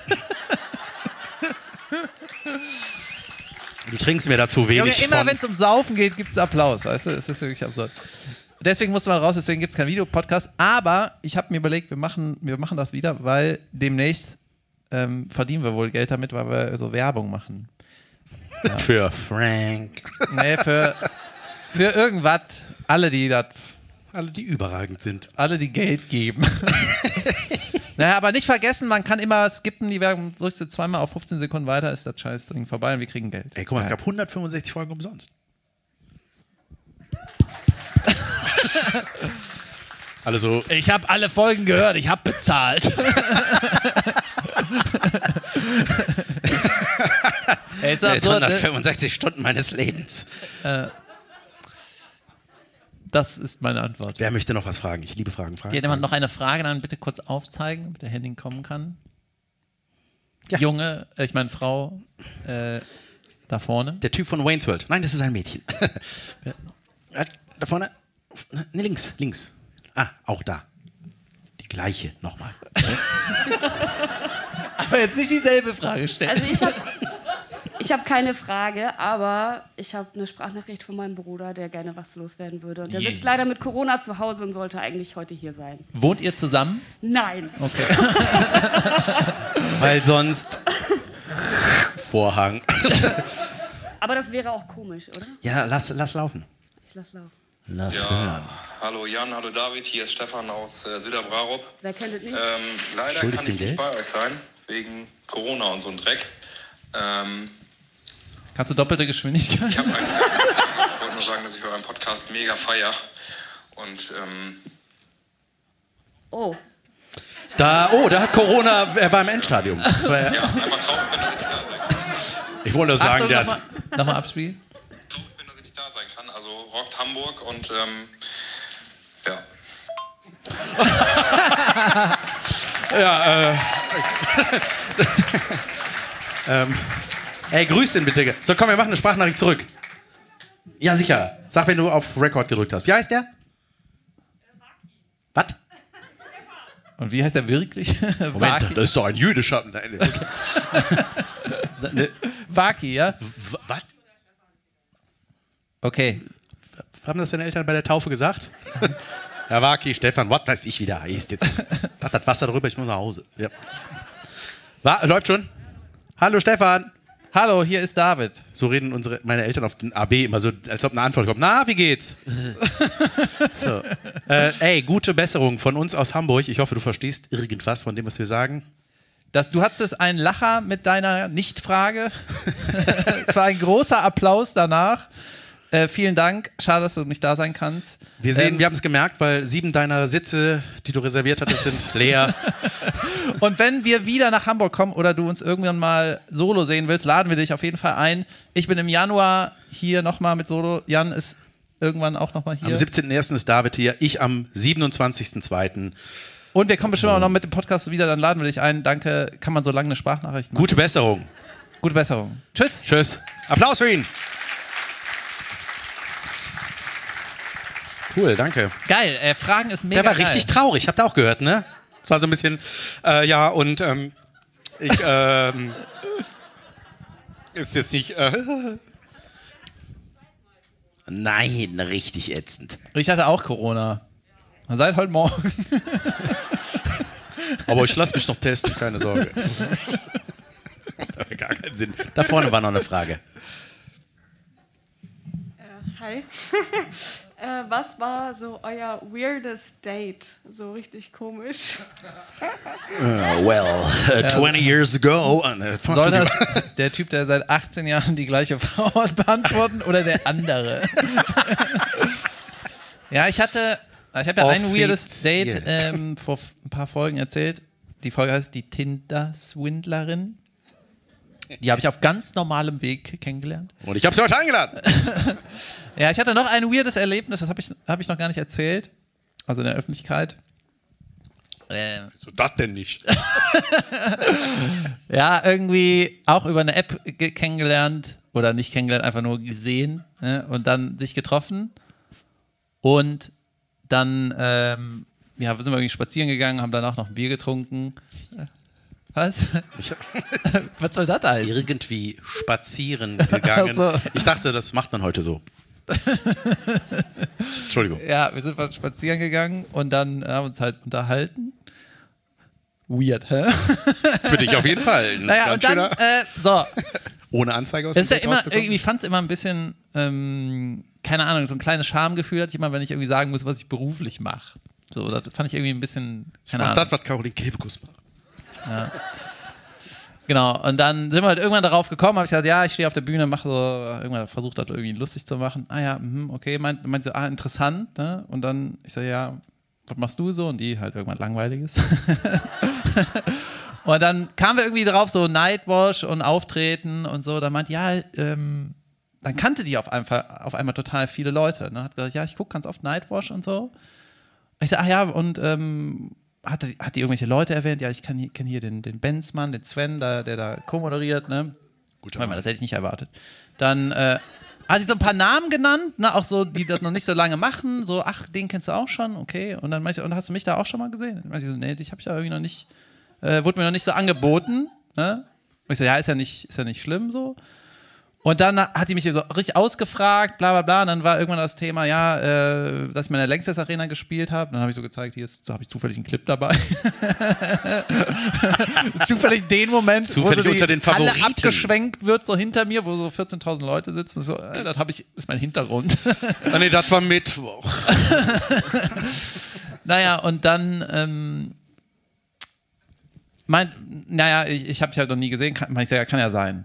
Du trinkst mir dazu Junge, wenig immer von... wenn es um Saufen geht, gibt es Applaus, weißt du? Es ist wirklich absurd. Deswegen musste man raus, deswegen gibt es keinen Videopodcast. Aber ich habe mir überlegt, wir machen, wir machen das wieder, weil demnächst ähm, verdienen wir wohl Geld damit, weil wir so Werbung machen. Für Frank. Nee, für, für irgendwas, alle, die das, Alle, die überragend sind. alle, die Geld geben. Naja, aber nicht vergessen, man kann immer skippen, die Werbung, drückst du zweimal auf fünfzehn Sekunden weiter, ist das scheiß Ding vorbei und wir kriegen Geld. Ey, guck mal, es Geil. gab hundertfünfundsechzig Folgen umsonst. Alle so, Ich habe alle Folgen gehört, ich habe bezahlt. Ey, ist doch Äh, absurd, ne? hundertfünfundsechzig Stunden meines Lebens. Das ist meine Antwort. Wer möchte noch was fragen? Ich liebe Fragen. Fragen, Hat jemand fragen. noch eine Frage, dann bitte kurz aufzeigen, damit der Henning kommen kann. Ja. Junge, äh, ich meine Frau, äh, da vorne. Der Typ von Wayne's World. Nein, das ist ein Mädchen. Ja, da vorne. Ne, links, links. Ah, auch da. Die gleiche, nochmal. Aber jetzt nicht dieselbe Frage stellen. Also ich habe ich hab keine Frage, aber ich habe eine Sprachnachricht von meinem Bruder, der gerne was loswerden würde. Und der Yeah. sitzt leider mit Corona zu Hause und sollte eigentlich heute hier sein. Wohnt ihr zusammen? Nein. Okay. Weil sonst. Vorhang. Aber das wäre auch komisch, oder? Ja, lass, lass laufen. Ich lass laufen. Lass Ja, hören. hallo Jan, hallo David, hier ist Stefan aus äh, Süderbrarup. Wer kennt es nicht? Ähm, leider Schuldig kann dem ich nicht Geld? bei euch sein, wegen Corona und so ein Dreck. Ähm, Kannst du doppelte Geschwindigkeit? ich habe eigentlich ich wollte nur sagen, dass ich euren Podcast mega feier. Und ähm, Oh, Da, oh, da hat Corona, er war im Endstadium. ja, einfach traurig, wenn ihr nicht da seid. Ich wollte nur sagen, Achtung, der nochmal ist. noch mal abspielen. Traurig bin, dass ich nicht da sein kann. Also rockt Hamburg und ähm, ja. Ja, äh. ähm. Ey, grüß ihn bitte. So, komm, wir machen eine Sprachnachricht zurück. Ja, sicher. Sag, wenn du auf Record gedrückt hast. Wie heißt der? Was? Und wie heißt er wirklich? Waki. das ist doch ein jüdischer. Nein, okay. Ne, Waki, ja? w- Was? Okay. Haben das deine Eltern bei der Taufe gesagt? Herr Waki, Stefan, was weiß ich, wie der heißt jetzt. Mach das Wasser drüber, ich muss nach Hause. Ja. War, läuft schon? Hallo Stefan. Hallo, hier ist David. So reden unsere, meine Eltern auf den A B immer so, als ob eine Antwort kommt. Na, wie geht's? So. Äh, ey, gute Besserung von uns aus Hamburg. Ich hoffe, du verstehst irgendwas von dem, was wir sagen. Das, du hattest einen Lacher mit deiner Nicht-Frage. Es war ein großer Applaus danach. Äh, vielen Dank. Schade, dass du nicht da sein kannst. Wir sehen, Ähm, wir haben es gemerkt, weil sieben deiner Sitze, die du reserviert hattest, sind leer. Und wenn wir wieder nach Hamburg kommen oder du uns irgendwann mal solo sehen willst, laden wir dich auf jeden Fall ein. Ich bin im Januar hier nochmal mit Solo. Jan ist irgendwann auch nochmal hier. Am siebzehnten ersten ist David hier, ich am siebenundzwanzigsten zweiten Und wir kommen bestimmt auch noch mit dem Podcast wieder, dann laden wir dich ein. Danke, kann man so lange eine Sprachnachricht machen. Gute Besserung. Gute Besserung. Tschüss. Tschüss. Applaus für ihn. Cool, danke. Geil, äh, Fragen ist mega Der war geil. richtig traurig, habt ihr auch gehört, ne? Es war so ein bisschen, äh, ja, und ähm, ich, ähm, ist jetzt nicht, äh, nein, richtig ätzend. Ich hatte auch Corona. Seit heute Morgen. Aber ich lasse mich noch testen, keine Sorge. Das hat gar keinen Sinn. Da vorne war noch eine Frage. Hi. äh, was war so euer weirdest Date? So richtig komisch. Uh, well, uh, twenty years ago. Uh, fuck Soll du die- das der Typ, der seit achtzehn Jahren die gleiche Frau hat, beantworten oder der andere? Ja, ich hatte, ich habe ja ein weirdes Date Offiziell. ähm, vor f- ein paar Folgen erzählt. Die Folge heißt die Tinder-Swindlerin. Die habe ich auf ganz normalem Weg kennengelernt. Und ich habe sie heute eingeladen. Ja, ich hatte noch ein weirdes Erlebnis, das habe ich, hab ich noch gar nicht erzählt. Also in der Öffentlichkeit. Ähm, So, das denn nicht? Ja, irgendwie auch über eine App ge- kennengelernt oder nicht kennengelernt, einfach nur gesehen, ne? Und dann sich getroffen und dann ähm, ja, sind wir irgendwie spazieren gegangen, haben danach noch ein Bier getrunken. Was? Ich hab Was soll das heißen? irgendwie spazieren gegangen. Ach so. Ich dachte, das macht man heute so. Entschuldigung. Ja, wir sind mal spazieren gegangen und dann haben wir uns halt unterhalten. Weird, hä? Für dich auf jeden Fall. Ein Naja, und ganz dann, schöner, äh, so, ohne Anzeige aus es ist dem ja Weg immer, rauszukommen. irgendwie fand es immer ein bisschen, ähm, keine Ahnung, so ein kleines Schamgefühl hatte ich immer, wenn ich irgendwie sagen muss, was ich beruflich mache. So, das fand ich irgendwie ein bisschen, keine Mach Ahnung. das, was Caroline Kebekus macht. Genau, und dann sind wir halt irgendwann darauf gekommen, habe ich gesagt, ja, ich stehe auf der Bühne, mache so, irgendwann versucht das irgendwie lustig zu machen. Ah ja, mhm, okay, meint, meint so, ah, interessant, ne? Und dann, ich so, ja, was machst du so? Und die halt irgendwann Langweiliges. Und dann kamen wir irgendwie drauf, so Nightwash und Auftreten und so. Dann meint, ja, ähm, dann kannte die auf einmal, auf einmal total viele Leute. Ne? Hat gesagt, ja, ich gucke ganz oft Nightwash und so. Und ich sag, ach ja, und ähm, hat, die, hat die irgendwelche Leute erwähnt? Ja, ich kenne kenn hier den, den Benzmann, den Sven, der, der da co-moderiert. Ne? Gut, das hätte ich nicht erwartet. Dann äh, hat sie so ein paar Namen genannt, ne? Auch so, die das noch nicht so lange machen. So, ach, den kennst du auch schon, okay. Und dann meinte ich, und hast du mich da auch schon mal gesehen? Und meinte ich so, nee, dich habe ich ja irgendwie noch nicht, äh, wurde mir noch nicht so angeboten. Ne? Und ich so, ja, ist ja nicht, ist ja nicht schlimm so. Und dann hat die mich so richtig ausgefragt, bla bla bla. Und dann war irgendwann das Thema, ja, äh, dass ich mal in der Längstes Arena gespielt habe. Dann habe ich so gezeigt, hier ist, so habe ich zufällig einen Clip dabei. Zufällig den Moment, zufällig wo so die unter den Favoriten Halle abgeschwenkt wird, so hinter mir, wo so vierzehntausend Leute sitzen. Und so, äh, das habe ich, ist mein Hintergrund. Ah, nee, das war Mittwoch. Naja, und dann, ähm, mein, naja, ich, ich habe dich halt noch nie gesehen. Kann, ich sag, ja, kann ja sein.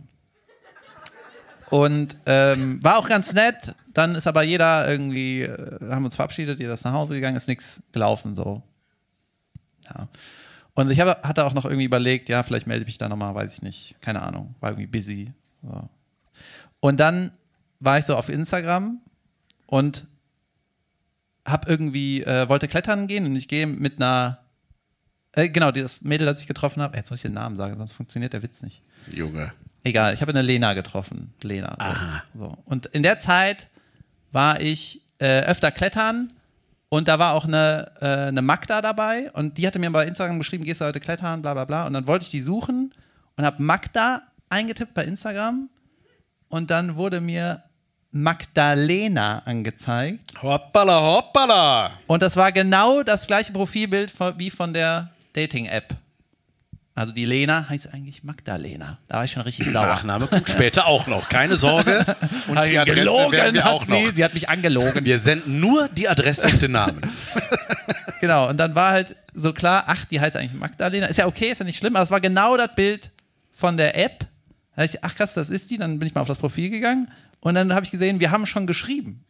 Und ähm, war auch ganz nett. Dann ist aber jeder irgendwie, äh, haben uns verabschiedet, jeder ist nach Hause gegangen, ist nichts gelaufen so. Ja. Und ich hab, hatte auch noch irgendwie überlegt, ja, vielleicht melde ich mich da nochmal, weiß ich nicht, keine Ahnung, war irgendwie busy. So. Und dann war ich so auf Instagram und hab irgendwie, äh, wollte klettern gehen und ich gehe mit einer, äh, genau, das Mädel, das ich getroffen habe, jetzt muss ich den Namen sagen, sonst funktioniert der Witz nicht. Junge. Egal, ich habe eine Lena getroffen. Lena. So. Aha. So. Und in der Zeit war ich äh, öfter klettern und da war auch eine, äh, eine Magda dabei und die hatte mir bei Instagram geschrieben, gehst du heute klettern, bla bla bla. Und dann wollte ich die suchen und habe Magda eingetippt bei Instagram und dann wurde mir Magdalena angezeigt. Hoppala, hoppala. Und das war genau das gleiche Profilbild von, wie von der Dating-App. Also die Lena heißt eigentlich Magdalena. Da war ich schon richtig sauer. Nachname kommt später auch noch, keine Sorge. Und die Adresse gelogen, werden wir auch hat noch. Sie, sie hat mich angelogen. Wir senden nur die Adresse und den Namen. Genau, und dann war halt so klar, ach, die heißt eigentlich Magdalena. Ist ja okay, ist ja nicht schlimm, aber es war genau das Bild von der App. Da dachte ich, ach krass, das ist die. Dann bin ich mal auf das Profil gegangen und dann habe ich gesehen, wir haben schon geschrieben.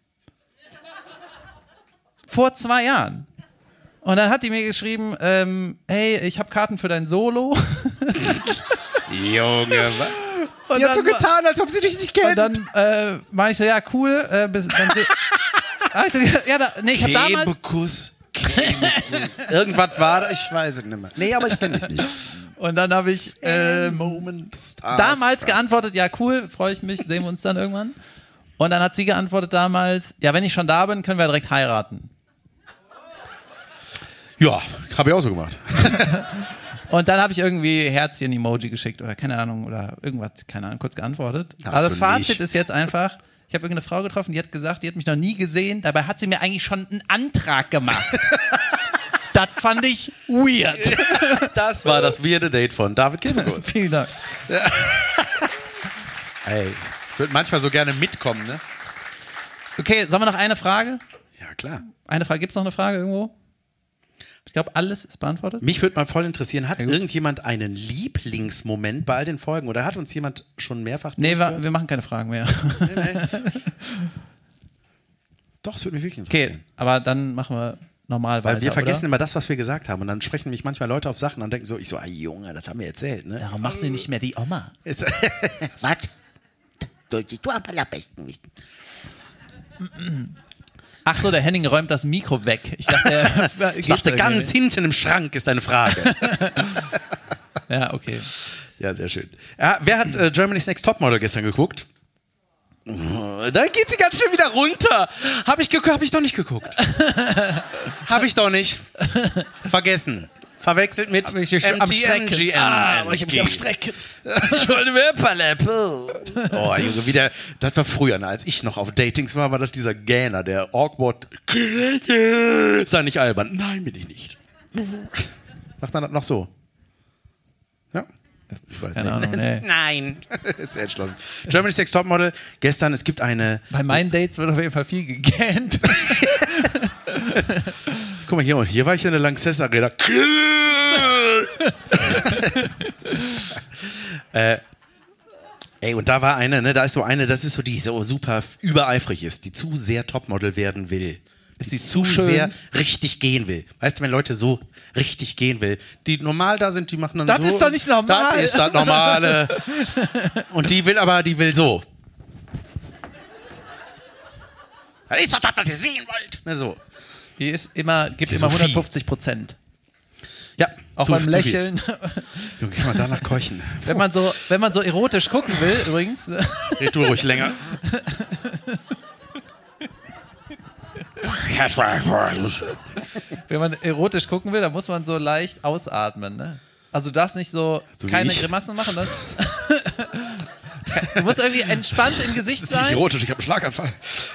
Vor zwei Jahren. Und dann hat die mir geschrieben, ähm, hey, ich habe Karten für dein Solo. Junge, was? Und die hat so getan, als ob sie dich nicht kennt. Und dann äh, war ich so, ja, cool. Äh, bis, dann, ah, ich so, ja, da, nee, ich habe damals... Kebekus. Irgendwas war da, ich weiß es nicht mehr. Nee, aber ich kenne es nicht. Und dann habe ich ähm, damals geantwortet, ja, cool, freue ich mich, sehen wir uns dann irgendwann. Und dann hat sie geantwortet damals, ja, wenn ich schon da bin, können wir direkt heiraten. Ja, habe ich auch so gemacht. Und dann habe ich irgendwie Herzchen-Emoji geschickt oder keine Ahnung oder irgendwas, keine Ahnung, kurz geantwortet. Hast also das du Fazit nicht. ist jetzt einfach, ich habe irgendeine Frau getroffen, die hat gesagt, die hat mich noch nie gesehen, dabei hat sie mir eigentlich schon einen Antrag gemacht. Das fand ich weird. Das war das weirde Date von David Kebekus. Vielen Dank. Ey, ich würde manchmal so gerne mitkommen, ne? Okay, sollen wir noch eine Frage? Ja, klar. Eine Frage, gibt es noch eine Frage irgendwo? Ich glaube, alles ist beantwortet. Mich würde mal voll interessieren, hat Ja, gut. irgendjemand einen Lieblingsmoment bei all den Folgen oder hat uns jemand schon mehrfach Nee, wir, durchgehört? wir machen keine Fragen mehr. Nee, nee. Doch, es würde mich wirklich interessieren. Okay, aber dann machen wir normal weiter, Weil wir vergessen oder? immer das, was wir gesagt haben. Und dann sprechen mich manchmal Leute auf Sachen und denken so, ich so, ah Junge, das haben wir erzählt, ne? Warum machst du nicht mehr die Oma? Ist, Was? Solltest du aber am besten wissen. Ach so, der Henning räumt das Mikro weg. Ich dachte, er, ich dachte, ganz hinten im Schrank ist eine Frage. Ja, okay. Ja, sehr schön. Ja, wer hat äh, Germany's Next Topmodel gestern geguckt? Oh, da geht sie ganz schön wieder runter. Hab ich, hab ich doch nicht geguckt. Hab ich doch nicht. Vergessen. Verwechselt mit ich mich am M T M G N. Ah, aber ich hab mich am Strecken. Ich wollte mehr Paleppe. Oh, Junge, wieder. Das war früher, ne, als ich noch auf Datings war, war das dieser Gähner, der awkward. Sei nicht albern. Nein, bin ich nicht. Macht man das noch so? Ja? Ich weiß Keine Ahnung, nee. Nein. Ist entschlossen. Germany's Next Topmodel. Gestern, es gibt eine. Bei meinen Dates wird auf jeden Fall viel gegähnt. Guck mal hier, und hier war ich in der Lanxess Arena. äh, ey, und da war eine, ne, da ist so eine, das ist so die so super übereifrig ist, die zu sehr Topmodel werden will. Ist die sie zu zu schön? sehr richtig gehen will. Weißt du, wenn Leute so richtig gehen will, die normal da sind, die machen dann Das so. ist doch nicht normal. Das ist das Normale. Und die will aber, die will so. Das ist doch das, was ihr sehen wollt. Na so. Die ist immer, gibt Die immer Sophie. hundertfzig Prozent. Ja, Auch zu- beim zu viel. Lächeln. Junge, kann man danach keuchen. Wenn man so, wenn man so erotisch gucken will, übrigens. Red du ruhig länger. Wenn man erotisch gucken will, dann muss man so leicht ausatmen. Ne? Also du darfst nicht so, So wie keine ich. Grimassen machen. Ne? Du musst irgendwie entspannt im Gesicht Das ist nicht sein. erotisch, ich habe einen Schlaganfall.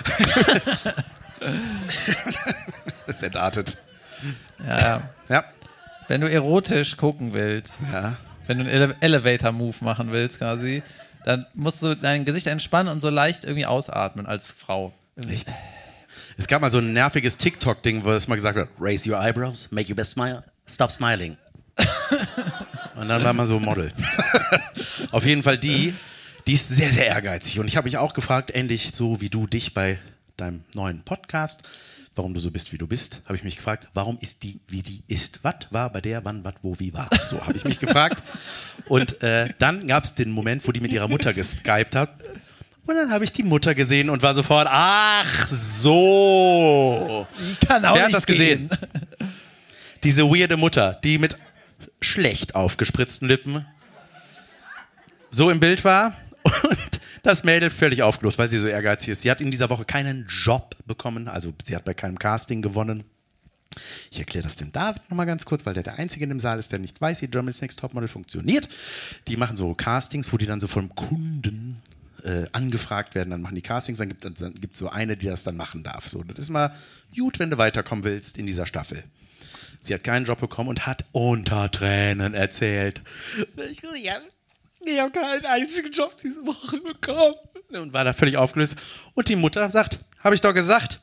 Das ist entartet. Ja, ja. Ja. Wenn du erotisch gucken willst, Ja. wenn du einen Ele Elevator-Move machen willst quasi, dann musst du dein Gesicht entspannen und so leicht irgendwie ausatmen als Frau. Echt? Es gab mal so ein nerviges TikTok-Ding, wo es mal gesagt wird, raise your eyebrows, make your best smile, stop smiling. Und dann war man so Model. Auf jeden Fall die, die ist sehr, sehr ehrgeizig. Und ich habe mich auch gefragt, ähnlich so wie du dich bei deinem neuen Podcast, warum du so bist, wie du bist, habe ich mich gefragt, warum ist die, wie die ist? Was war bei der, wann, was, wo, wie war? So habe ich mich gefragt. Und äh, dann gab es den Moment, wo die mit ihrer Mutter geskypt hat. Und dann habe ich die Mutter gesehen und war sofort, ach so. Kann auch Wer hat nicht das gesehen? gehen. Diese weirde Mutter, die mit schlecht aufgespritzten Lippen so im Bild war und das Mädel völlig aufgelöst, weil sie so ehrgeizig ist. Sie hat in dieser Woche keinen Job bekommen, also sie hat bei keinem Casting gewonnen. Ich erkläre das dem David nochmal ganz kurz, weil der der Einzige in dem Saal ist, der nicht weiß, wie Germany's Next Topmodel funktioniert. Die machen so Castings, wo die dann so vom Kunden äh, angefragt werden, dann machen die Castings, dann gibt es dann gibt's so eine, die das dann machen darf. So, das ist mal gut, wenn du weiterkommen willst in dieser Staffel. Sie hat keinen Job bekommen und hat unter Tränen erzählt. Ich so, ja, ich habe keinen einzigen Job diese Woche bekommen. Und war da völlig aufgelöst. Und die Mutter sagt, habe ich doch gesagt.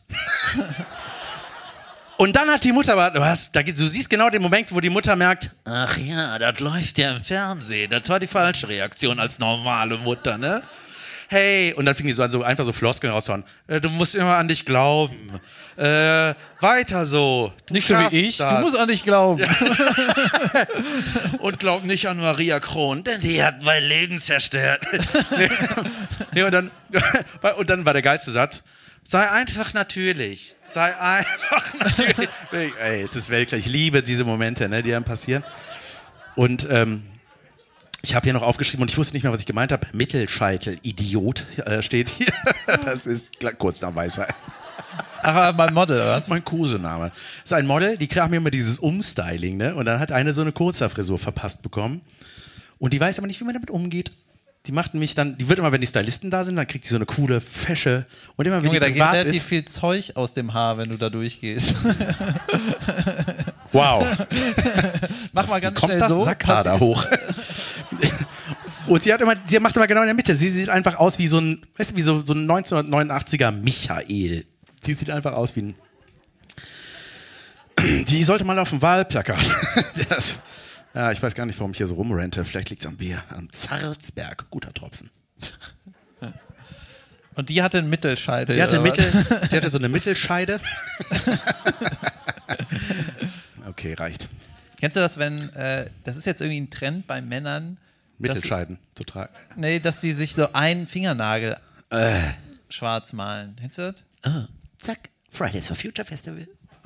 Und dann hat die Mutter, aber du, hast, da, du siehst genau den Moment, wo die Mutter merkt, ach ja, das läuft ja im Fernsehen. Das war die falsche Reaktion als normale Mutter, ne? Hey, und dann fing die so an, so einfach so Floskeln rauszuhauen. Äh, du musst immer an dich glauben. Äh, weiter so. Du Nicht so wie schaffst ich, das. du musst an dich glauben. Und glaub nicht an Maria Kron, denn die hat mein Leben zerstört. nee, und, dann, und dann war der geilste Satz, sei einfach natürlich. Sei einfach natürlich. Ey, es ist Weltklasse. Ich liebe diese Momente, ne, die dann passieren. Und ähm, ich habe hier noch aufgeschrieben und ich wusste nicht mehr, was ich gemeint habe. Mittelscheitel, Idiot, äh, steht hier. Das ist kurz nach Weisheit. Ach, mein Model, oder? Mein Kosename. Das ist ein Model, die haben mir immer dieses Umstyling, ne? Und dann hat eine so eine Kurzhaarfrisur verpasst bekommen. Und die weiß aber nicht, wie man damit umgeht. Die macht nämlich dann, die wird immer, wenn die Stylisten da sind, dann kriegt die so eine coole Fesche. Und immer, wenn Junge, die da geht privat relativ ist, viel Zeug aus dem Haar, wenn du da durchgehst. wow. Mach mal ganz Wie kommt schnell das so. Sackhaar da passiv- hoch? Und sie hat immer, sie macht immer genau in der Mitte. Sie sieht einfach aus wie so ein, weißt du, wie so, so ein neunzehnhundertneunundachtziger Michael. Die sieht einfach aus wie ein. Die sollte mal auf dem Wahlplakat. Das, ja, ich weiß gar nicht, warum ich hier so rumrente. Vielleicht liegt es am Bier. Am Zarzberg. Guter Tropfen. Und die hatte einen Mittelscheitel. Die hatte, oder was? Mittel, die hatte so eine Mittelscheide. Okay, reicht. Kennst du das, wenn, äh, das ist jetzt irgendwie ein Trend bei Männern, Mittelscheiden zu tragen. dass, nee, dass sie sich so einen Fingernagel Äh. schwarz malen. Kennst du das? Oh, zack, Fridays for Future Festival.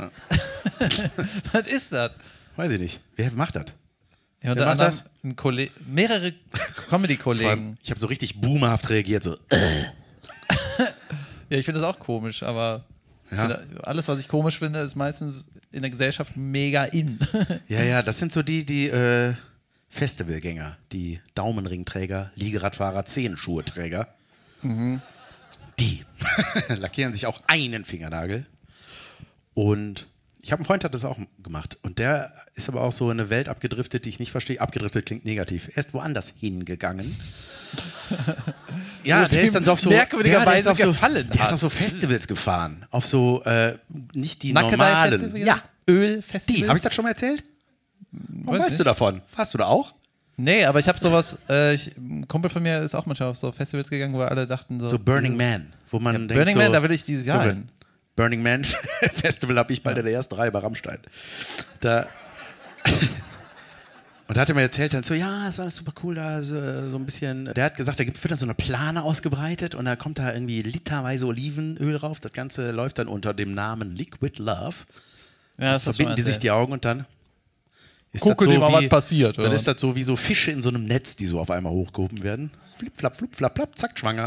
Was ist das? Weiß ich nicht. Wer macht das? Ja, unter Wer macht anderem das? ein Kolle- mehrere Vor allem, Comedy-Kollegen. ich habe so richtig boomerhaft reagiert. So. Ja, ich finde das auch komisch, aber ich Ja. finde, alles, was ich komisch finde, ist meistens in der Gesellschaft mega in. Ja, ja, das sind so die, die äh, Festivalgänger, die Daumenringträger, Liegeradfahrer, Zehenschuheträger. Mhm. Die lackieren sich auch einen Fingernagel. Und ich habe einen Freund, der hat das auch gemacht. Und der ist aber auch so in eine Welt abgedriftet, die ich nicht verstehe. Abgedriftet klingt negativ. Er ist woanders hingegangen. Ja, Wo es der ihm ist dann so auf so, merkwürdigerweise ja, der ist auf so, gefallen der ist hat. auf so Festivals gefahren. Auf so, äh, nicht die normalen. Nackedei-Festival? Ja, Ölfestival? die. Habe ich das schon mal erzählt? Warum Weiß weißt du nicht. davon? Warst du da auch? Nee, aber ich habe sowas, äh, ich, ein Kumpel von mir ist auch manchmal auf so Festivals gegangen, wo alle dachten so. So Burning Man, wo man Ja, denkt Burning so, Man, da will ich dieses Jahr so, hin. Burning Man Festival habe ich bald in der ersten Reihe bei Rammstein. Da und da hat er mir erzählt, dann so, ja, es war alles super cool, da so, so ein bisschen, der hat gesagt, da wird dann so eine Plane ausgebreitet und da kommt da irgendwie literweise Olivenöl drauf, das Ganze läuft dann unter dem Namen Liquid Love. Ja, das verbinden die sich die Augen und dann ist Gucke das so dir mal, wie, was passiert. Dann oder? ist das so wie so Fische in so einem Netz, die so auf einmal hochgehoben werden. Flip, flap, flup, flap, flap, zack, schwanger.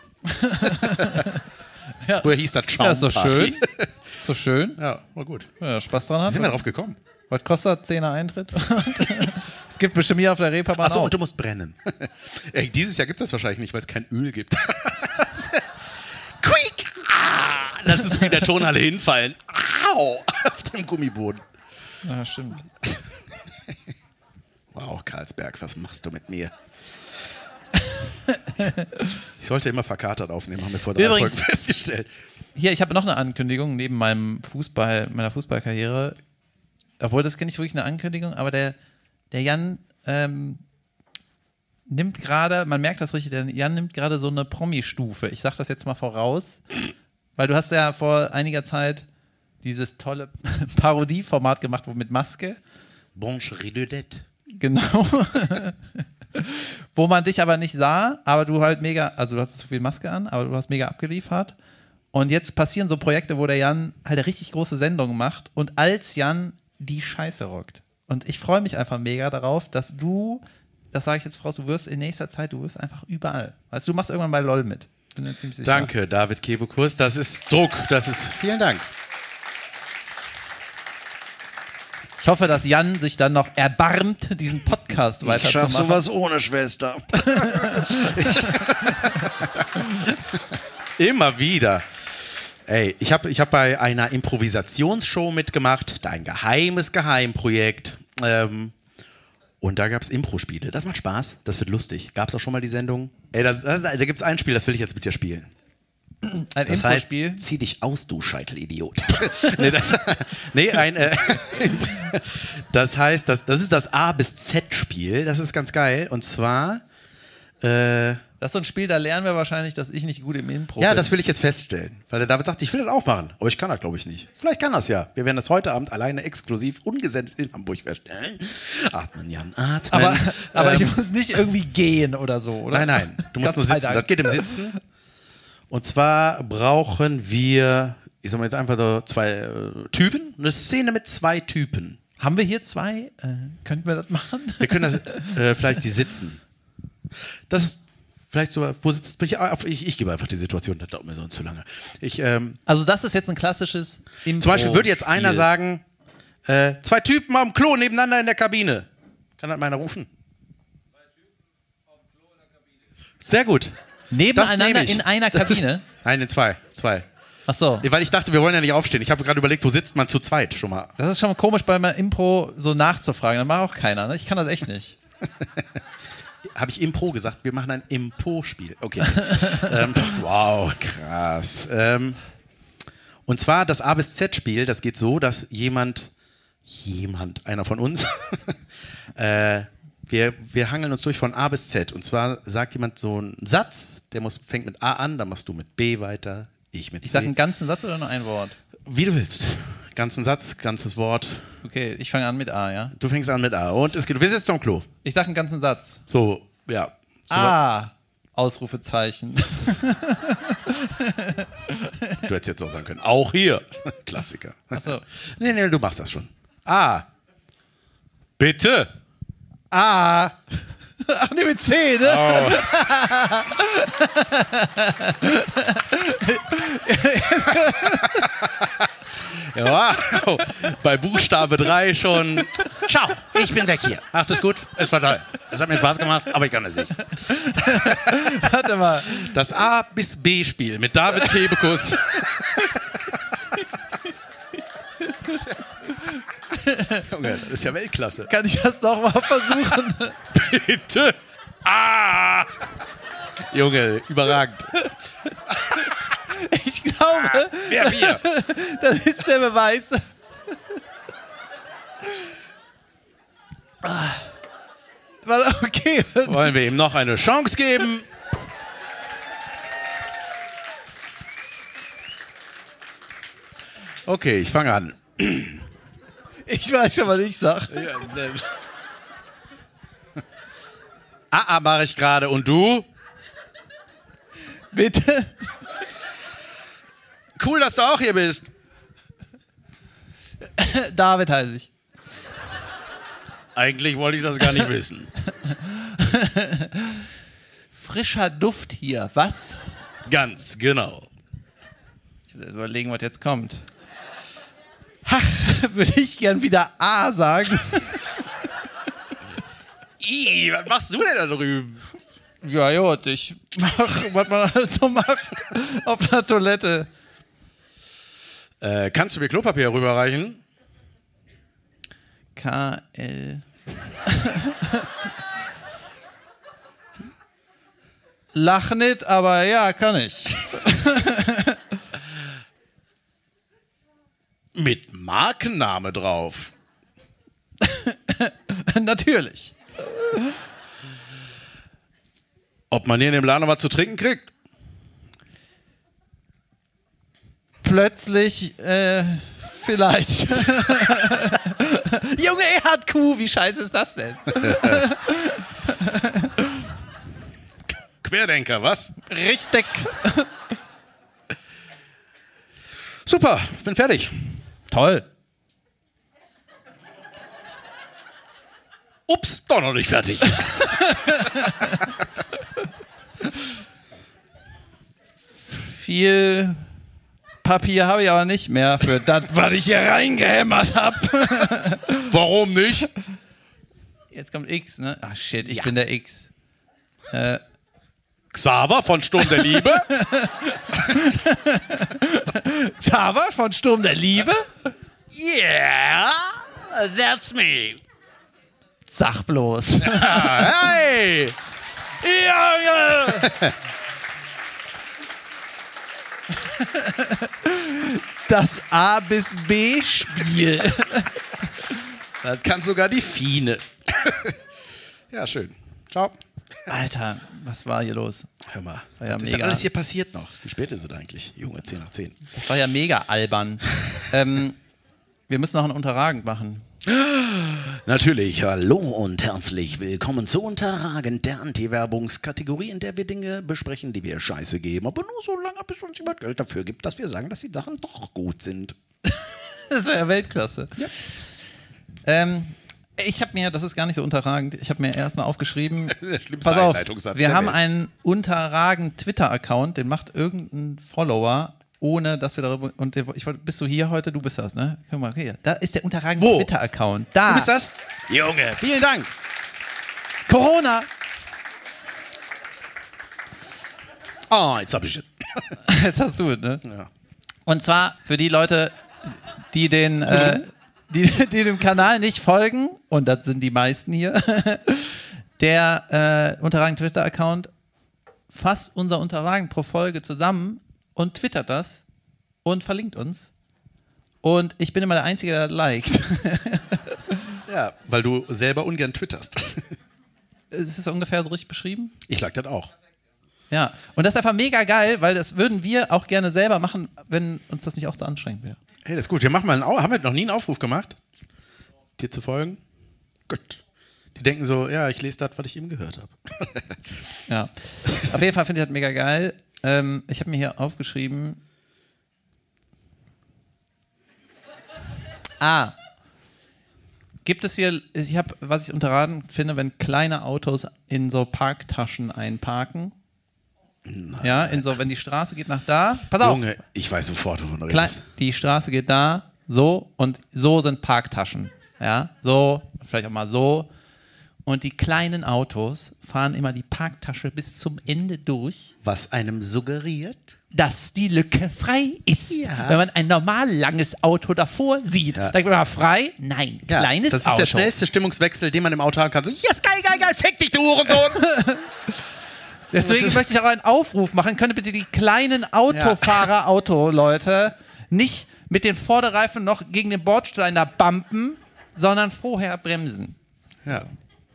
Ja. Früher hieß das Ja, ist doch Schaumparty. schön. Ist doch schön. Ja, war gut. Ja, Spaß dran Wie hat. sind wir drauf gekommen? Was kostet zehner Eintritt? Es gibt bestimmt hier auf der Reeperbahn Achso, auch. und du musst brennen. Ey, dieses Jahr gibt es das wahrscheinlich nicht, weil es kein Öl gibt. Quick! Ah, das ist wie in der Turnhalle hinfallen. Au! Auf dem Gummiboden. Ja, stimmt. Wow, Karlsberg, was machst du mit mir? Ich sollte immer verkatert aufnehmen, haben wir vor drei Übrigens, Folgen festgestellt. Hier, ich habe noch eine Ankündigung neben meinem Fußball, meiner Fußballkarriere. Obwohl, das ist nicht wirklich eine Ankündigung, aber der, der Jan ähm, nimmt gerade, man merkt das richtig, der Jan nimmt gerade so eine Promi-Stufe. Ich sag das jetzt mal voraus, weil du hast ja vor einiger Zeit dieses tolle Parodieformat gemacht, wo mit Maske. Blanche Ridolette. Genau. Wo man dich aber nicht sah, aber du halt mega, also du hast so viel Maske an, aber du hast mega abgeliefert. Und jetzt passieren so Projekte, wo der Jan halt eine richtig große Sendung macht und als Jan die Scheiße rockt. Und ich freue mich einfach mega darauf, dass du, das sage ich jetzt voraus, du wirst in nächster Zeit, du wirst einfach überall. Weißt du, du machst irgendwann bei LOL mit. Bin mir ziemlich sicher. Danke, David Kebekus. Das ist Druck. Das ist, vielen Dank. Ich hoffe, dass Jan sich dann noch erbarmt, diesen Podcast weiterzumachen. Ich schaff sowas ohne Schwester. Immer wieder. Ey, ich habe ich hab bei einer Improvisationsshow mitgemacht, ein geheimes Geheimprojekt. Ähm, und da gab es Impro-Spiele. Das macht Spaß, das wird lustig. Gab es auch schon mal die Sendung? Ey, das, das, da gibt es ein Spiel, das will ich jetzt mit dir spielen. Ein Das heißt, Impro-Spiel? zieh dich aus, du Scheitelidiot. nee, das, nee, ein, äh, das heißt, das, das ist das A bis Z-Spiel. Das ist ganz geil. Und zwar äh, das ist so ein Spiel, da lernen wir wahrscheinlich, dass ich nicht gut im Impro ja, bin. das will ich jetzt feststellen. Weil der David sagt, ich will das auch machen. Aber ich kann das, glaube ich, nicht. Vielleicht kann das ja. Wir werden das heute Abend alleine exklusiv ungesendet in Hamburg feststellen. Atmen, Jan, atmen. Aber, aber ähm, ich muss nicht irgendwie gehen oder so, oder? Nein, nein. Du musst Gott nur sei sitzen. Dank. Das geht im Sitzen. Und zwar brauchen wir, ich sag mal jetzt einfach so zwei äh, Typen. Eine Szene mit zwei Typen. Haben wir hier zwei? Äh, könnten wir das machen? Wir können das äh, vielleicht die sitzen. Das ist vielleicht so, wo sitzt mich auf? Ich, ich gebe einfach die Situation, das dauert mir sonst zu lange. Ich, ähm, Also das ist jetzt ein klassisches Impro. zum Beispiel würde jetzt einer sagen, äh, zwei Typen am Klo nebeneinander in der Kabine. Kann das meiner rufen? Sehr gut. Nebeneinander nehme ich. in einer Kabine? Nein, in zwei. Zwei. Ach so. Weil ich dachte, wir wollen ja nicht aufstehen. Ich habe gerade überlegt, wo sitzt man zu zweit schon mal. Das ist schon komisch, bei meinem Impro so nachzufragen. Das macht auch keiner. Ne? Ich kann das echt nicht. Habe ich Impro gesagt? Wir machen ein Impo-Spiel. Okay. ähm, wow, krass. Ähm, und zwar das A bis Z-Spiel, das geht so, dass jemand, jemand, einer von uns, äh, wir, wir hangeln uns durch von A bis Z. Und zwar sagt jemand so einen Satz, der muss, fängt mit A an, dann machst du mit B weiter, ich mit C. Ich sage einen ganzen Satz oder nur ein Wort? Wie du willst. Ganzen Satz, ganzes Wort. Okay, ich fange an mit A, ja? Du fängst an mit A. Und es geht, wir sitzen am Klo. Ich sage einen ganzen Satz. So, ja. So A, Ausrufezeichen. Du hättest jetzt auch sagen können, auch hier. Klassiker. Achso. Nee, nee, du machst das schon. A. Bitte. A. Ach, nee, mit C, ne? Oh. Ja, wow. Bei Buchstabe drei schon. Ciao, ich bin weg hier. Ach, das ist gut. Es war toll. Es hat mir Spaß gemacht, aber ich kann das nicht. Warte mal. Das A bis B-Spiel mit David Kebekus. Junge, das ist ja Weltklasse. Kann ich das noch mal versuchen? Bitte. Ah! Junge, überragend. Ich glaube, Wer wir? das ist der Beweis. Ah. Warte, okay. Wollen wir ihm noch eine Chance geben? Okay, ich fange an. Ich weiß schon, was ich sag. Ja, ne. Ah, ah, mache ich gerade. Und du? Bitte? Cool, dass du auch hier bist. David heiße ich. Eigentlich wollte ich das gar nicht wissen. Frischer Duft hier, was? Ganz genau. Ich will überlegen, was jetzt kommt. Ach, würde ich gern wieder A sagen. Ih, was machst du denn da drüben? Ja, gut, ich mach, was man halt so macht auf der Toilette. Äh, kannst du mir Klopapier rüberreichen? K L Lach nicht, aber ja, kann ich. Mit Markenname drauf. Natürlich. Ob man hier in dem Laden noch was zu trinken kriegt? Plötzlich, äh, vielleicht. Junge, er hat Kuh, wie scheiße ist das denn? Querdenker, was? Richtig. Super, bin fertig. Toll. Ups, doch noch nicht fertig. Viel Papier habe ich aber nicht mehr für das, was ich hier reingehämmert habe. Warum nicht? Jetzt kommt X, ne? Ach shit, ich ja. bin der X. Äh. Xaver von Sturm der Liebe. Xaver von Sturm der Liebe? Yeah, that's me. Sag bloß. Hey! Ja, ja. Das A bis B Spiel. Das kann sogar die Fine. Ja, schön. Ciao. Alter, was war hier los? Hör mal, war ja was ist mega. denn alles hier passiert noch? Wie spät ist es eigentlich? Junge, zehn nach zehn. Das war ja mega albern. ähm, wir müssen noch einen Unterragend machen. Natürlich, hallo und herzlich willkommen zu Unterragend, der Anti-Werbungskategorie, in der wir Dinge besprechen, die wir scheiße geben, aber nur so lange, bis uns jemand Geld dafür gibt, dass wir sagen, dass die Sachen doch gut sind. Das war ja Weltklasse. Ja. Ähm, ich habe mir, das ist gar nicht so unterragend, ich habe mir erstmal aufgeschrieben, der schlimmste pass auf, Einleitungssatz wir der haben Welt. einen unterragend Twitter-Account, den macht irgendein Follower, ohne dass wir darüber, und der, ich wollte, bist du hier heute? Du bist das, ne? Guck mal, hier, da ist der unterragende Wo? Twitter-Account. Da. Du bist das? Junge, vielen Dank. Corona. Oh, jetzt hab ich es. Jetzt hast du es, ne? Ja. Und zwar für die Leute, die den, äh, die, die dem Kanal nicht folgen, und das sind die meisten hier, der äh, Unterragend Twitter-Account fasst unser Unterragend pro Folge zusammen und twittert das und verlinkt uns. Und ich bin immer der Einzige, der das liked. Ja, weil du selber ungern twitterst. Ist es ungefähr so richtig beschrieben? Ich like das auch. Ja, und das ist einfach mega geil, weil das würden wir auch gerne selber machen, wenn uns das nicht auch so anstrengend wäre. Hey, das ist gut. Wir machen mal einen Au- haben wir noch nie einen Aufruf gemacht, dir zu folgen? Gut. Die denken so, ja, ich lese das, was ich eben gehört habe. Ja, auf jeden Fall finde ich das mega geil. Ähm, ich habe mir hier aufgeschrieben. Ah. Gibt es hier, ich habe, was ich unterragend finde, wenn kleine Autos in so Parktaschen einparken. Nein. Ja, in so, wenn die Straße geht nach da. Pass auf. Junge, ich weiß sofort, wovon du Klein, redest. die Straße geht da, so, und so sind Parktaschen. Ja, so, vielleicht auch mal so. Und die kleinen Autos fahren immer die Parktasche bis zum Ende durch. Was einem suggeriert, dass die Lücke frei ist. Ja. Wenn man ein normal langes Auto davor sieht, ja. dann man frei, nein, ja, kleines Auto. Das ist Auto. der schnellste Stimmungswechsel, den man im Auto haben kann. So, yes, geil, geil, geil, fick dich, du Hurensohn! Deswegen möchte ich auch einen Aufruf machen. Könnt ihr bitte die kleinen Autofahrer, Auto-Leute nicht mit den Vorderreifen noch gegen den Bordstein da bumpen, sondern vorher bremsen. Ja.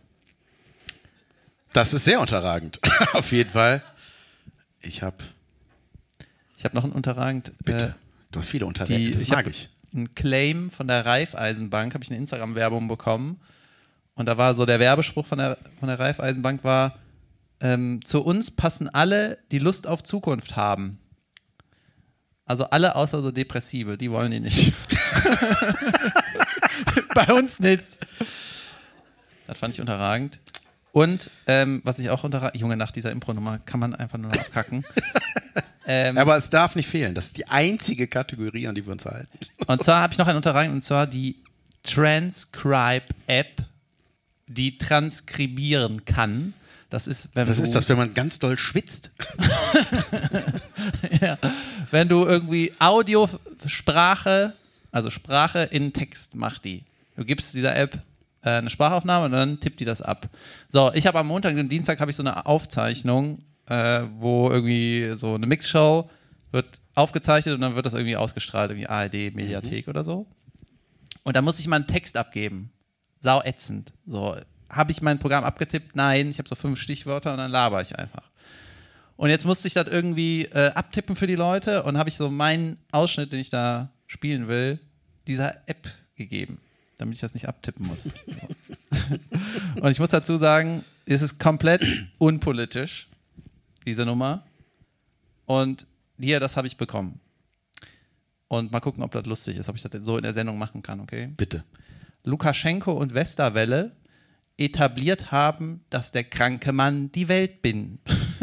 Das ist sehr unterragend. Auf jeden Fall. Ich habe Ich habe noch einen unterragend. Bitte. Äh, Du hast viele unterwegs, Die, das ich mag hab ich. Einen Claim von der Raiffeisenbank, habe ich eine Instagram-Werbung bekommen. Und da war so der Werbespruch von der, von der Raiffeisenbank war, ähm, zu uns passen alle, die Lust auf Zukunft haben. Also alle außer so Depressive, die wollen die nicht. Bei uns nicht. Das fand ich unterragend. Und ähm, was ich auch unterragend, Junge, nach dieser Impro-Nummer kann man einfach nur noch abkacken. ähm, Aber es darf nicht fehlen. Das ist die einzige Kategorie, an die wir uns halten. Und zwar habe ich noch einen unterragend, und zwar die Transcribe-App, die transkribieren kann. Das ist, wenn Das du, ist das, wenn man ganz doll schwitzt. ja, wenn du irgendwie Audiosprache, also Sprache in Text macht die. Du gibst dieser App äh, eine Sprachaufnahme und dann tippt die das ab. So, ich habe am Montag und Dienstag habe ich so eine Aufzeichnung, äh, wo irgendwie so eine Mixshow wird aufgezeichnet und dann wird das irgendwie ausgestrahlt, irgendwie A R D, Mediathek mhm. oder so. Und da muss ich mal einen Text abgeben. Sau ätzend. So, habe ich mein Programm abgetippt? Nein, ich habe so fünf Stichwörter und dann laber ich einfach. Und jetzt musste ich das irgendwie äh, abtippen für die Leute und habe ich so meinen Ausschnitt, den ich da spielen will, dieser App gegeben, damit ich das nicht abtippen muss. So. Und ich muss dazu sagen, es ist komplett unpolitisch, diese Nummer. Und hier, das habe ich bekommen. Und mal gucken, ob das lustig ist, ob ich das so in der Sendung machen kann, okay? Bitte. Lukaschenko und Westerwelle etabliert haben, dass der kranke Mann die Welt bin.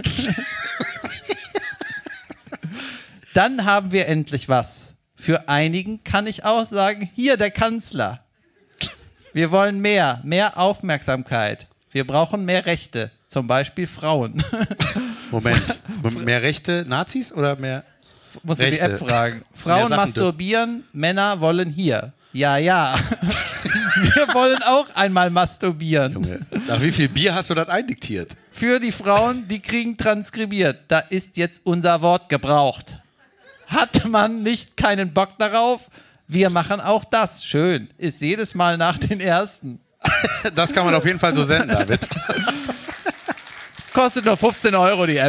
Dann haben wir endlich was. Für einigen kann ich auch sagen, hier der Kanzler. Wir wollen mehr, mehr Aufmerksamkeit. Wir brauchen mehr Rechte, zum Beispiel Frauen. Moment, mehr Rechte Nazis oder mehr Musst du die Rechte? App fragen. Frauen masturbieren, Männer wollen hier. Ja, ja. Wir wollen auch einmal masturbieren. Junge, nach wie viel Bier hast du das eindiktiert? Für die Frauen, die kriegen transkribiert. Da ist jetzt unser Wort gebraucht. Hat man nicht keinen Bock darauf? Wir machen auch das. Schön. Ist jedes Mal nach den ersten. Das kann man auf jeden Fall so senden, David. Kostet nur fünfzehn Euro die App.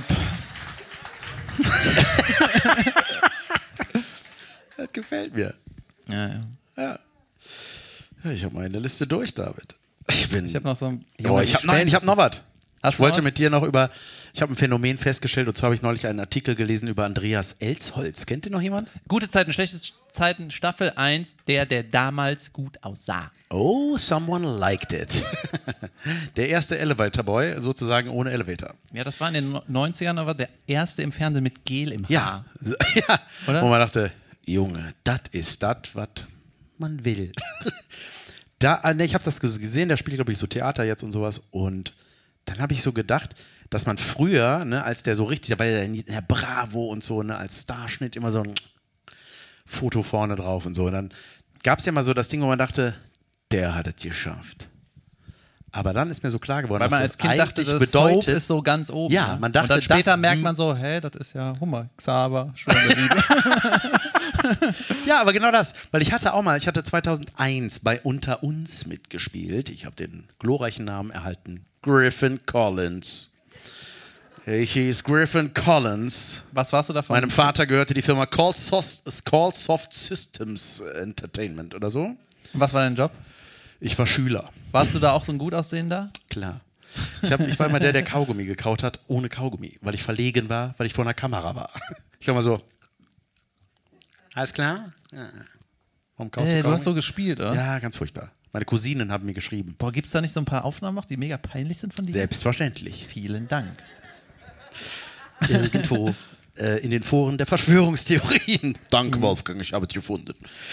Das gefällt mir. Ja, ja. Ja. Ja, ich habe meine Liste durch, David. Ich bin. Ich habe noch so ein. Oh, ich hab, nein, ich habe noch was. Hast Ich du wollte noch? mit dir noch über. Ich habe ein Phänomen festgestellt, und zwar habe ich neulich einen Artikel gelesen über Andreas Elsholz. Kennt ihr noch jemand? Gute Zeiten, schlechte Zeiten, Staffel eins, der, der damals gut aussah. Oh, someone liked it. Der erste Elevator Boy, sozusagen ohne Elevator. Ja, das war in den neunzigern, aber der erste im Fernsehen mit Gel im Haar. Ja, ja. Oder? Wo man dachte, Junge, das ist das, was man will. Da, ne, ich habe das gesehen, der spielt, glaube ich, so Theater jetzt und sowas. Und dann habe ich so gedacht, dass man früher, ne, als der so richtig, da war ja in der Bravo und so, ne, als Starschnitt immer so ein Foto vorne drauf und so. Und dann gab es ja mal so das Ding, wo man dachte, der hat es geschafft. Aber dann ist mir so klar geworden, Weil man dass als das Kind dachte, eigentlich das bedeutet, Soap ist so ganz oben. Ja, ne? man dachte, und dann später das- merkt man so, hä, das ist ja Hummer, Xaver, schöne Liebe. Ja, aber genau das, weil ich hatte auch mal, ich hatte zweitausendeins bei Unter uns mitgespielt. Ich habe den glorreichen Namen erhalten, Griffin Collins. Ich hieß Griffin Collins. Was warst du davon? Meinem Vater gehörte die Firma Call Soft, Call Soft Systems Entertainment oder so. Was war dein Job? Ich war Schüler, Warst du da auch so ein gut aussehender? klar. Ich, hab, ich war immer der, der Kaugummi gekaut hat, ohne Kaugummi, weil ich verlegen war, weil ich vor einer Kamera war. Ich war immer so, alles klar? Ja. Warum kaust Äh, du du hast so Kaugummi? gespielt, oder? Ja, ganz furchtbar. Meine Cousinen haben mir geschrieben. Boah, gibt's da nicht so ein paar Aufnahmen noch, die mega peinlich sind von dir? Selbstverständlich. Vielen Dank. Irgendwo äh, in den Foren der Verschwörungstheorien. Danke, Wolfgang, ich habe es gefunden.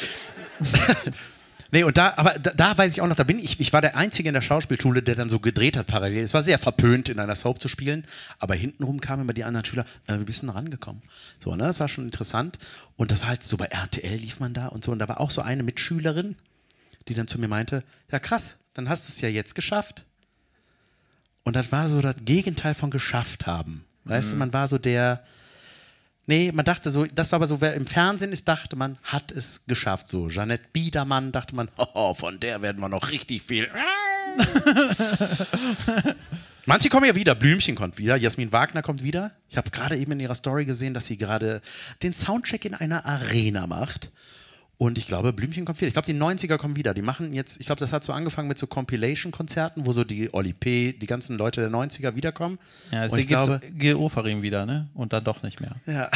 Nee, und da, aber da, da weiß ich auch noch, da bin ich, ich war der Einzige in der Schauspielschule, der dann so gedreht hat parallel. Es war sehr verpönt, in einer Soap zu spielen, aber hintenrum kamen immer die anderen Schüler, äh, wie bist du denn rangekommen? So, ne, das war schon interessant. Und das war halt so, bei R T L lief man da und so. Und da war auch so eine Mitschülerin, die dann zu mir meinte, ja krass, dann hast du es ja jetzt geschafft. Und das war so das Gegenteil von geschafft haben. Weißt du, man war so der, nee, man dachte so, das war aber so, wer im Fernsehen ist, dachte man, hat es geschafft. So, Jeanette Biedermann dachte man, oh, von der werden wir noch richtig viel. Manche kommen ja wieder. Blümchen kommt wieder. Jasmin Wagner kommt wieder. Ich habe gerade eben in ihrer Story gesehen, dass sie gerade den Soundcheck in einer Arena macht. Und ich glaube, Blümchen kommt wieder. Ich glaube, die neunziger kommen wieder. Die machen jetzt, ich glaube, das hat so angefangen mit so Compilation-Konzerten, wo so die Oli P., die ganzen Leute der neunziger wiederkommen. Ja, und deswegen ich glaube, G O Farim wieder, ne? Und dann doch nicht mehr. Ja.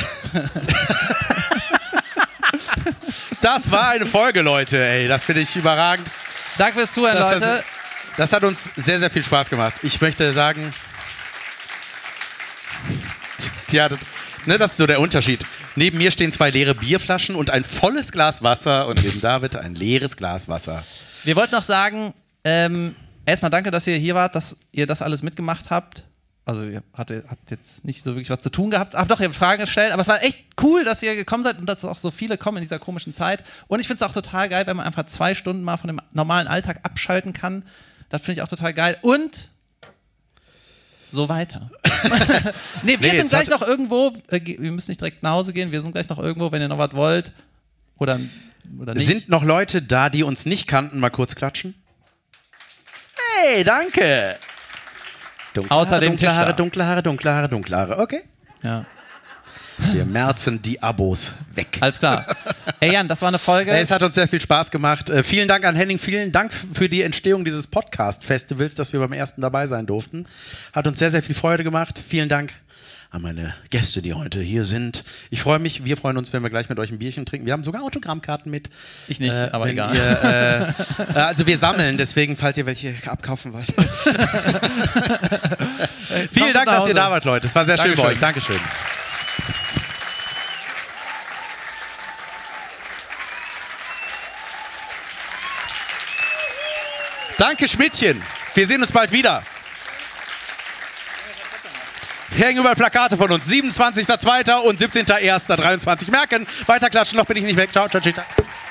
Das war eine Folge, Leute. Ey, das finde ich überragend. Danke fürs Zuhören, Das, Leute. das, das hat uns sehr, sehr viel Spaß gemacht. Ich möchte sagen, tja, das, ne, das ist so der Unterschied. Neben mir stehen zwei leere Bierflaschen und ein volles Glas Wasser und neben David ein leeres Glas Wasser. Wir wollten noch sagen, ähm, erstmal danke, dass ihr hier wart, dass ihr das alles mitgemacht habt. Also ihr hattet, habt jetzt nicht so wirklich was zu tun gehabt. Ach doch, ihr habt Fragen gestellt, aber es war echt cool, dass ihr gekommen seid und dass auch so viele kommen in dieser komischen Zeit. Und ich finde es auch total geil, wenn man einfach zwei Stunden mal von dem normalen Alltag abschalten kann. Das finde ich auch total geil. Und so weiter. Nee, wir Nee, sind gleich hat- noch irgendwo, äh, ge- wir müssen nicht direkt nach Hause gehen, wir sind gleich noch irgendwo, wenn ihr noch was wollt. Oder, oder nicht. Sind noch Leute da, die uns nicht kannten, mal kurz klatschen? Hey, danke. Dunkle Außer Haare, dem dunkle Tisch Haare, da. dunkle Haare, dunkle Haare, dunkle Haare. Okay. Ja. Wir merzen die Abos weg. Alles klar. Ey Jan, das war eine Folge. Es hat uns sehr viel Spaß gemacht. Äh, vielen Dank an Henning, vielen Dank für die Entstehung dieses Podcast-Festivals, dass wir beim ersten dabei sein durften. Hat uns sehr, sehr viel Freude gemacht. Vielen Dank an meine Gäste, die heute hier sind. Ich freue mich, wir freuen uns, wenn wir gleich mit euch ein Bierchen trinken. Wir haben sogar Autogrammkarten mit. Ich nicht, aber wenn egal. Ihr, äh, äh, also wir sammeln, deswegen, falls ihr welche abkaufen wollt. Vielen Dank, nach dass ihr Hause. da wart, Leute. Es war sehr schön bei euch. Dankeschön. Danke, Schmidtchen. Wir sehen uns bald wieder. Hier hängen überall Plakate von uns. siebenundzwanzigster zweiter und siebzehnter erster dreiundzwanzig. Merken, weiterklatschen, noch bin ich nicht weg. Ciao, ciao, ciao.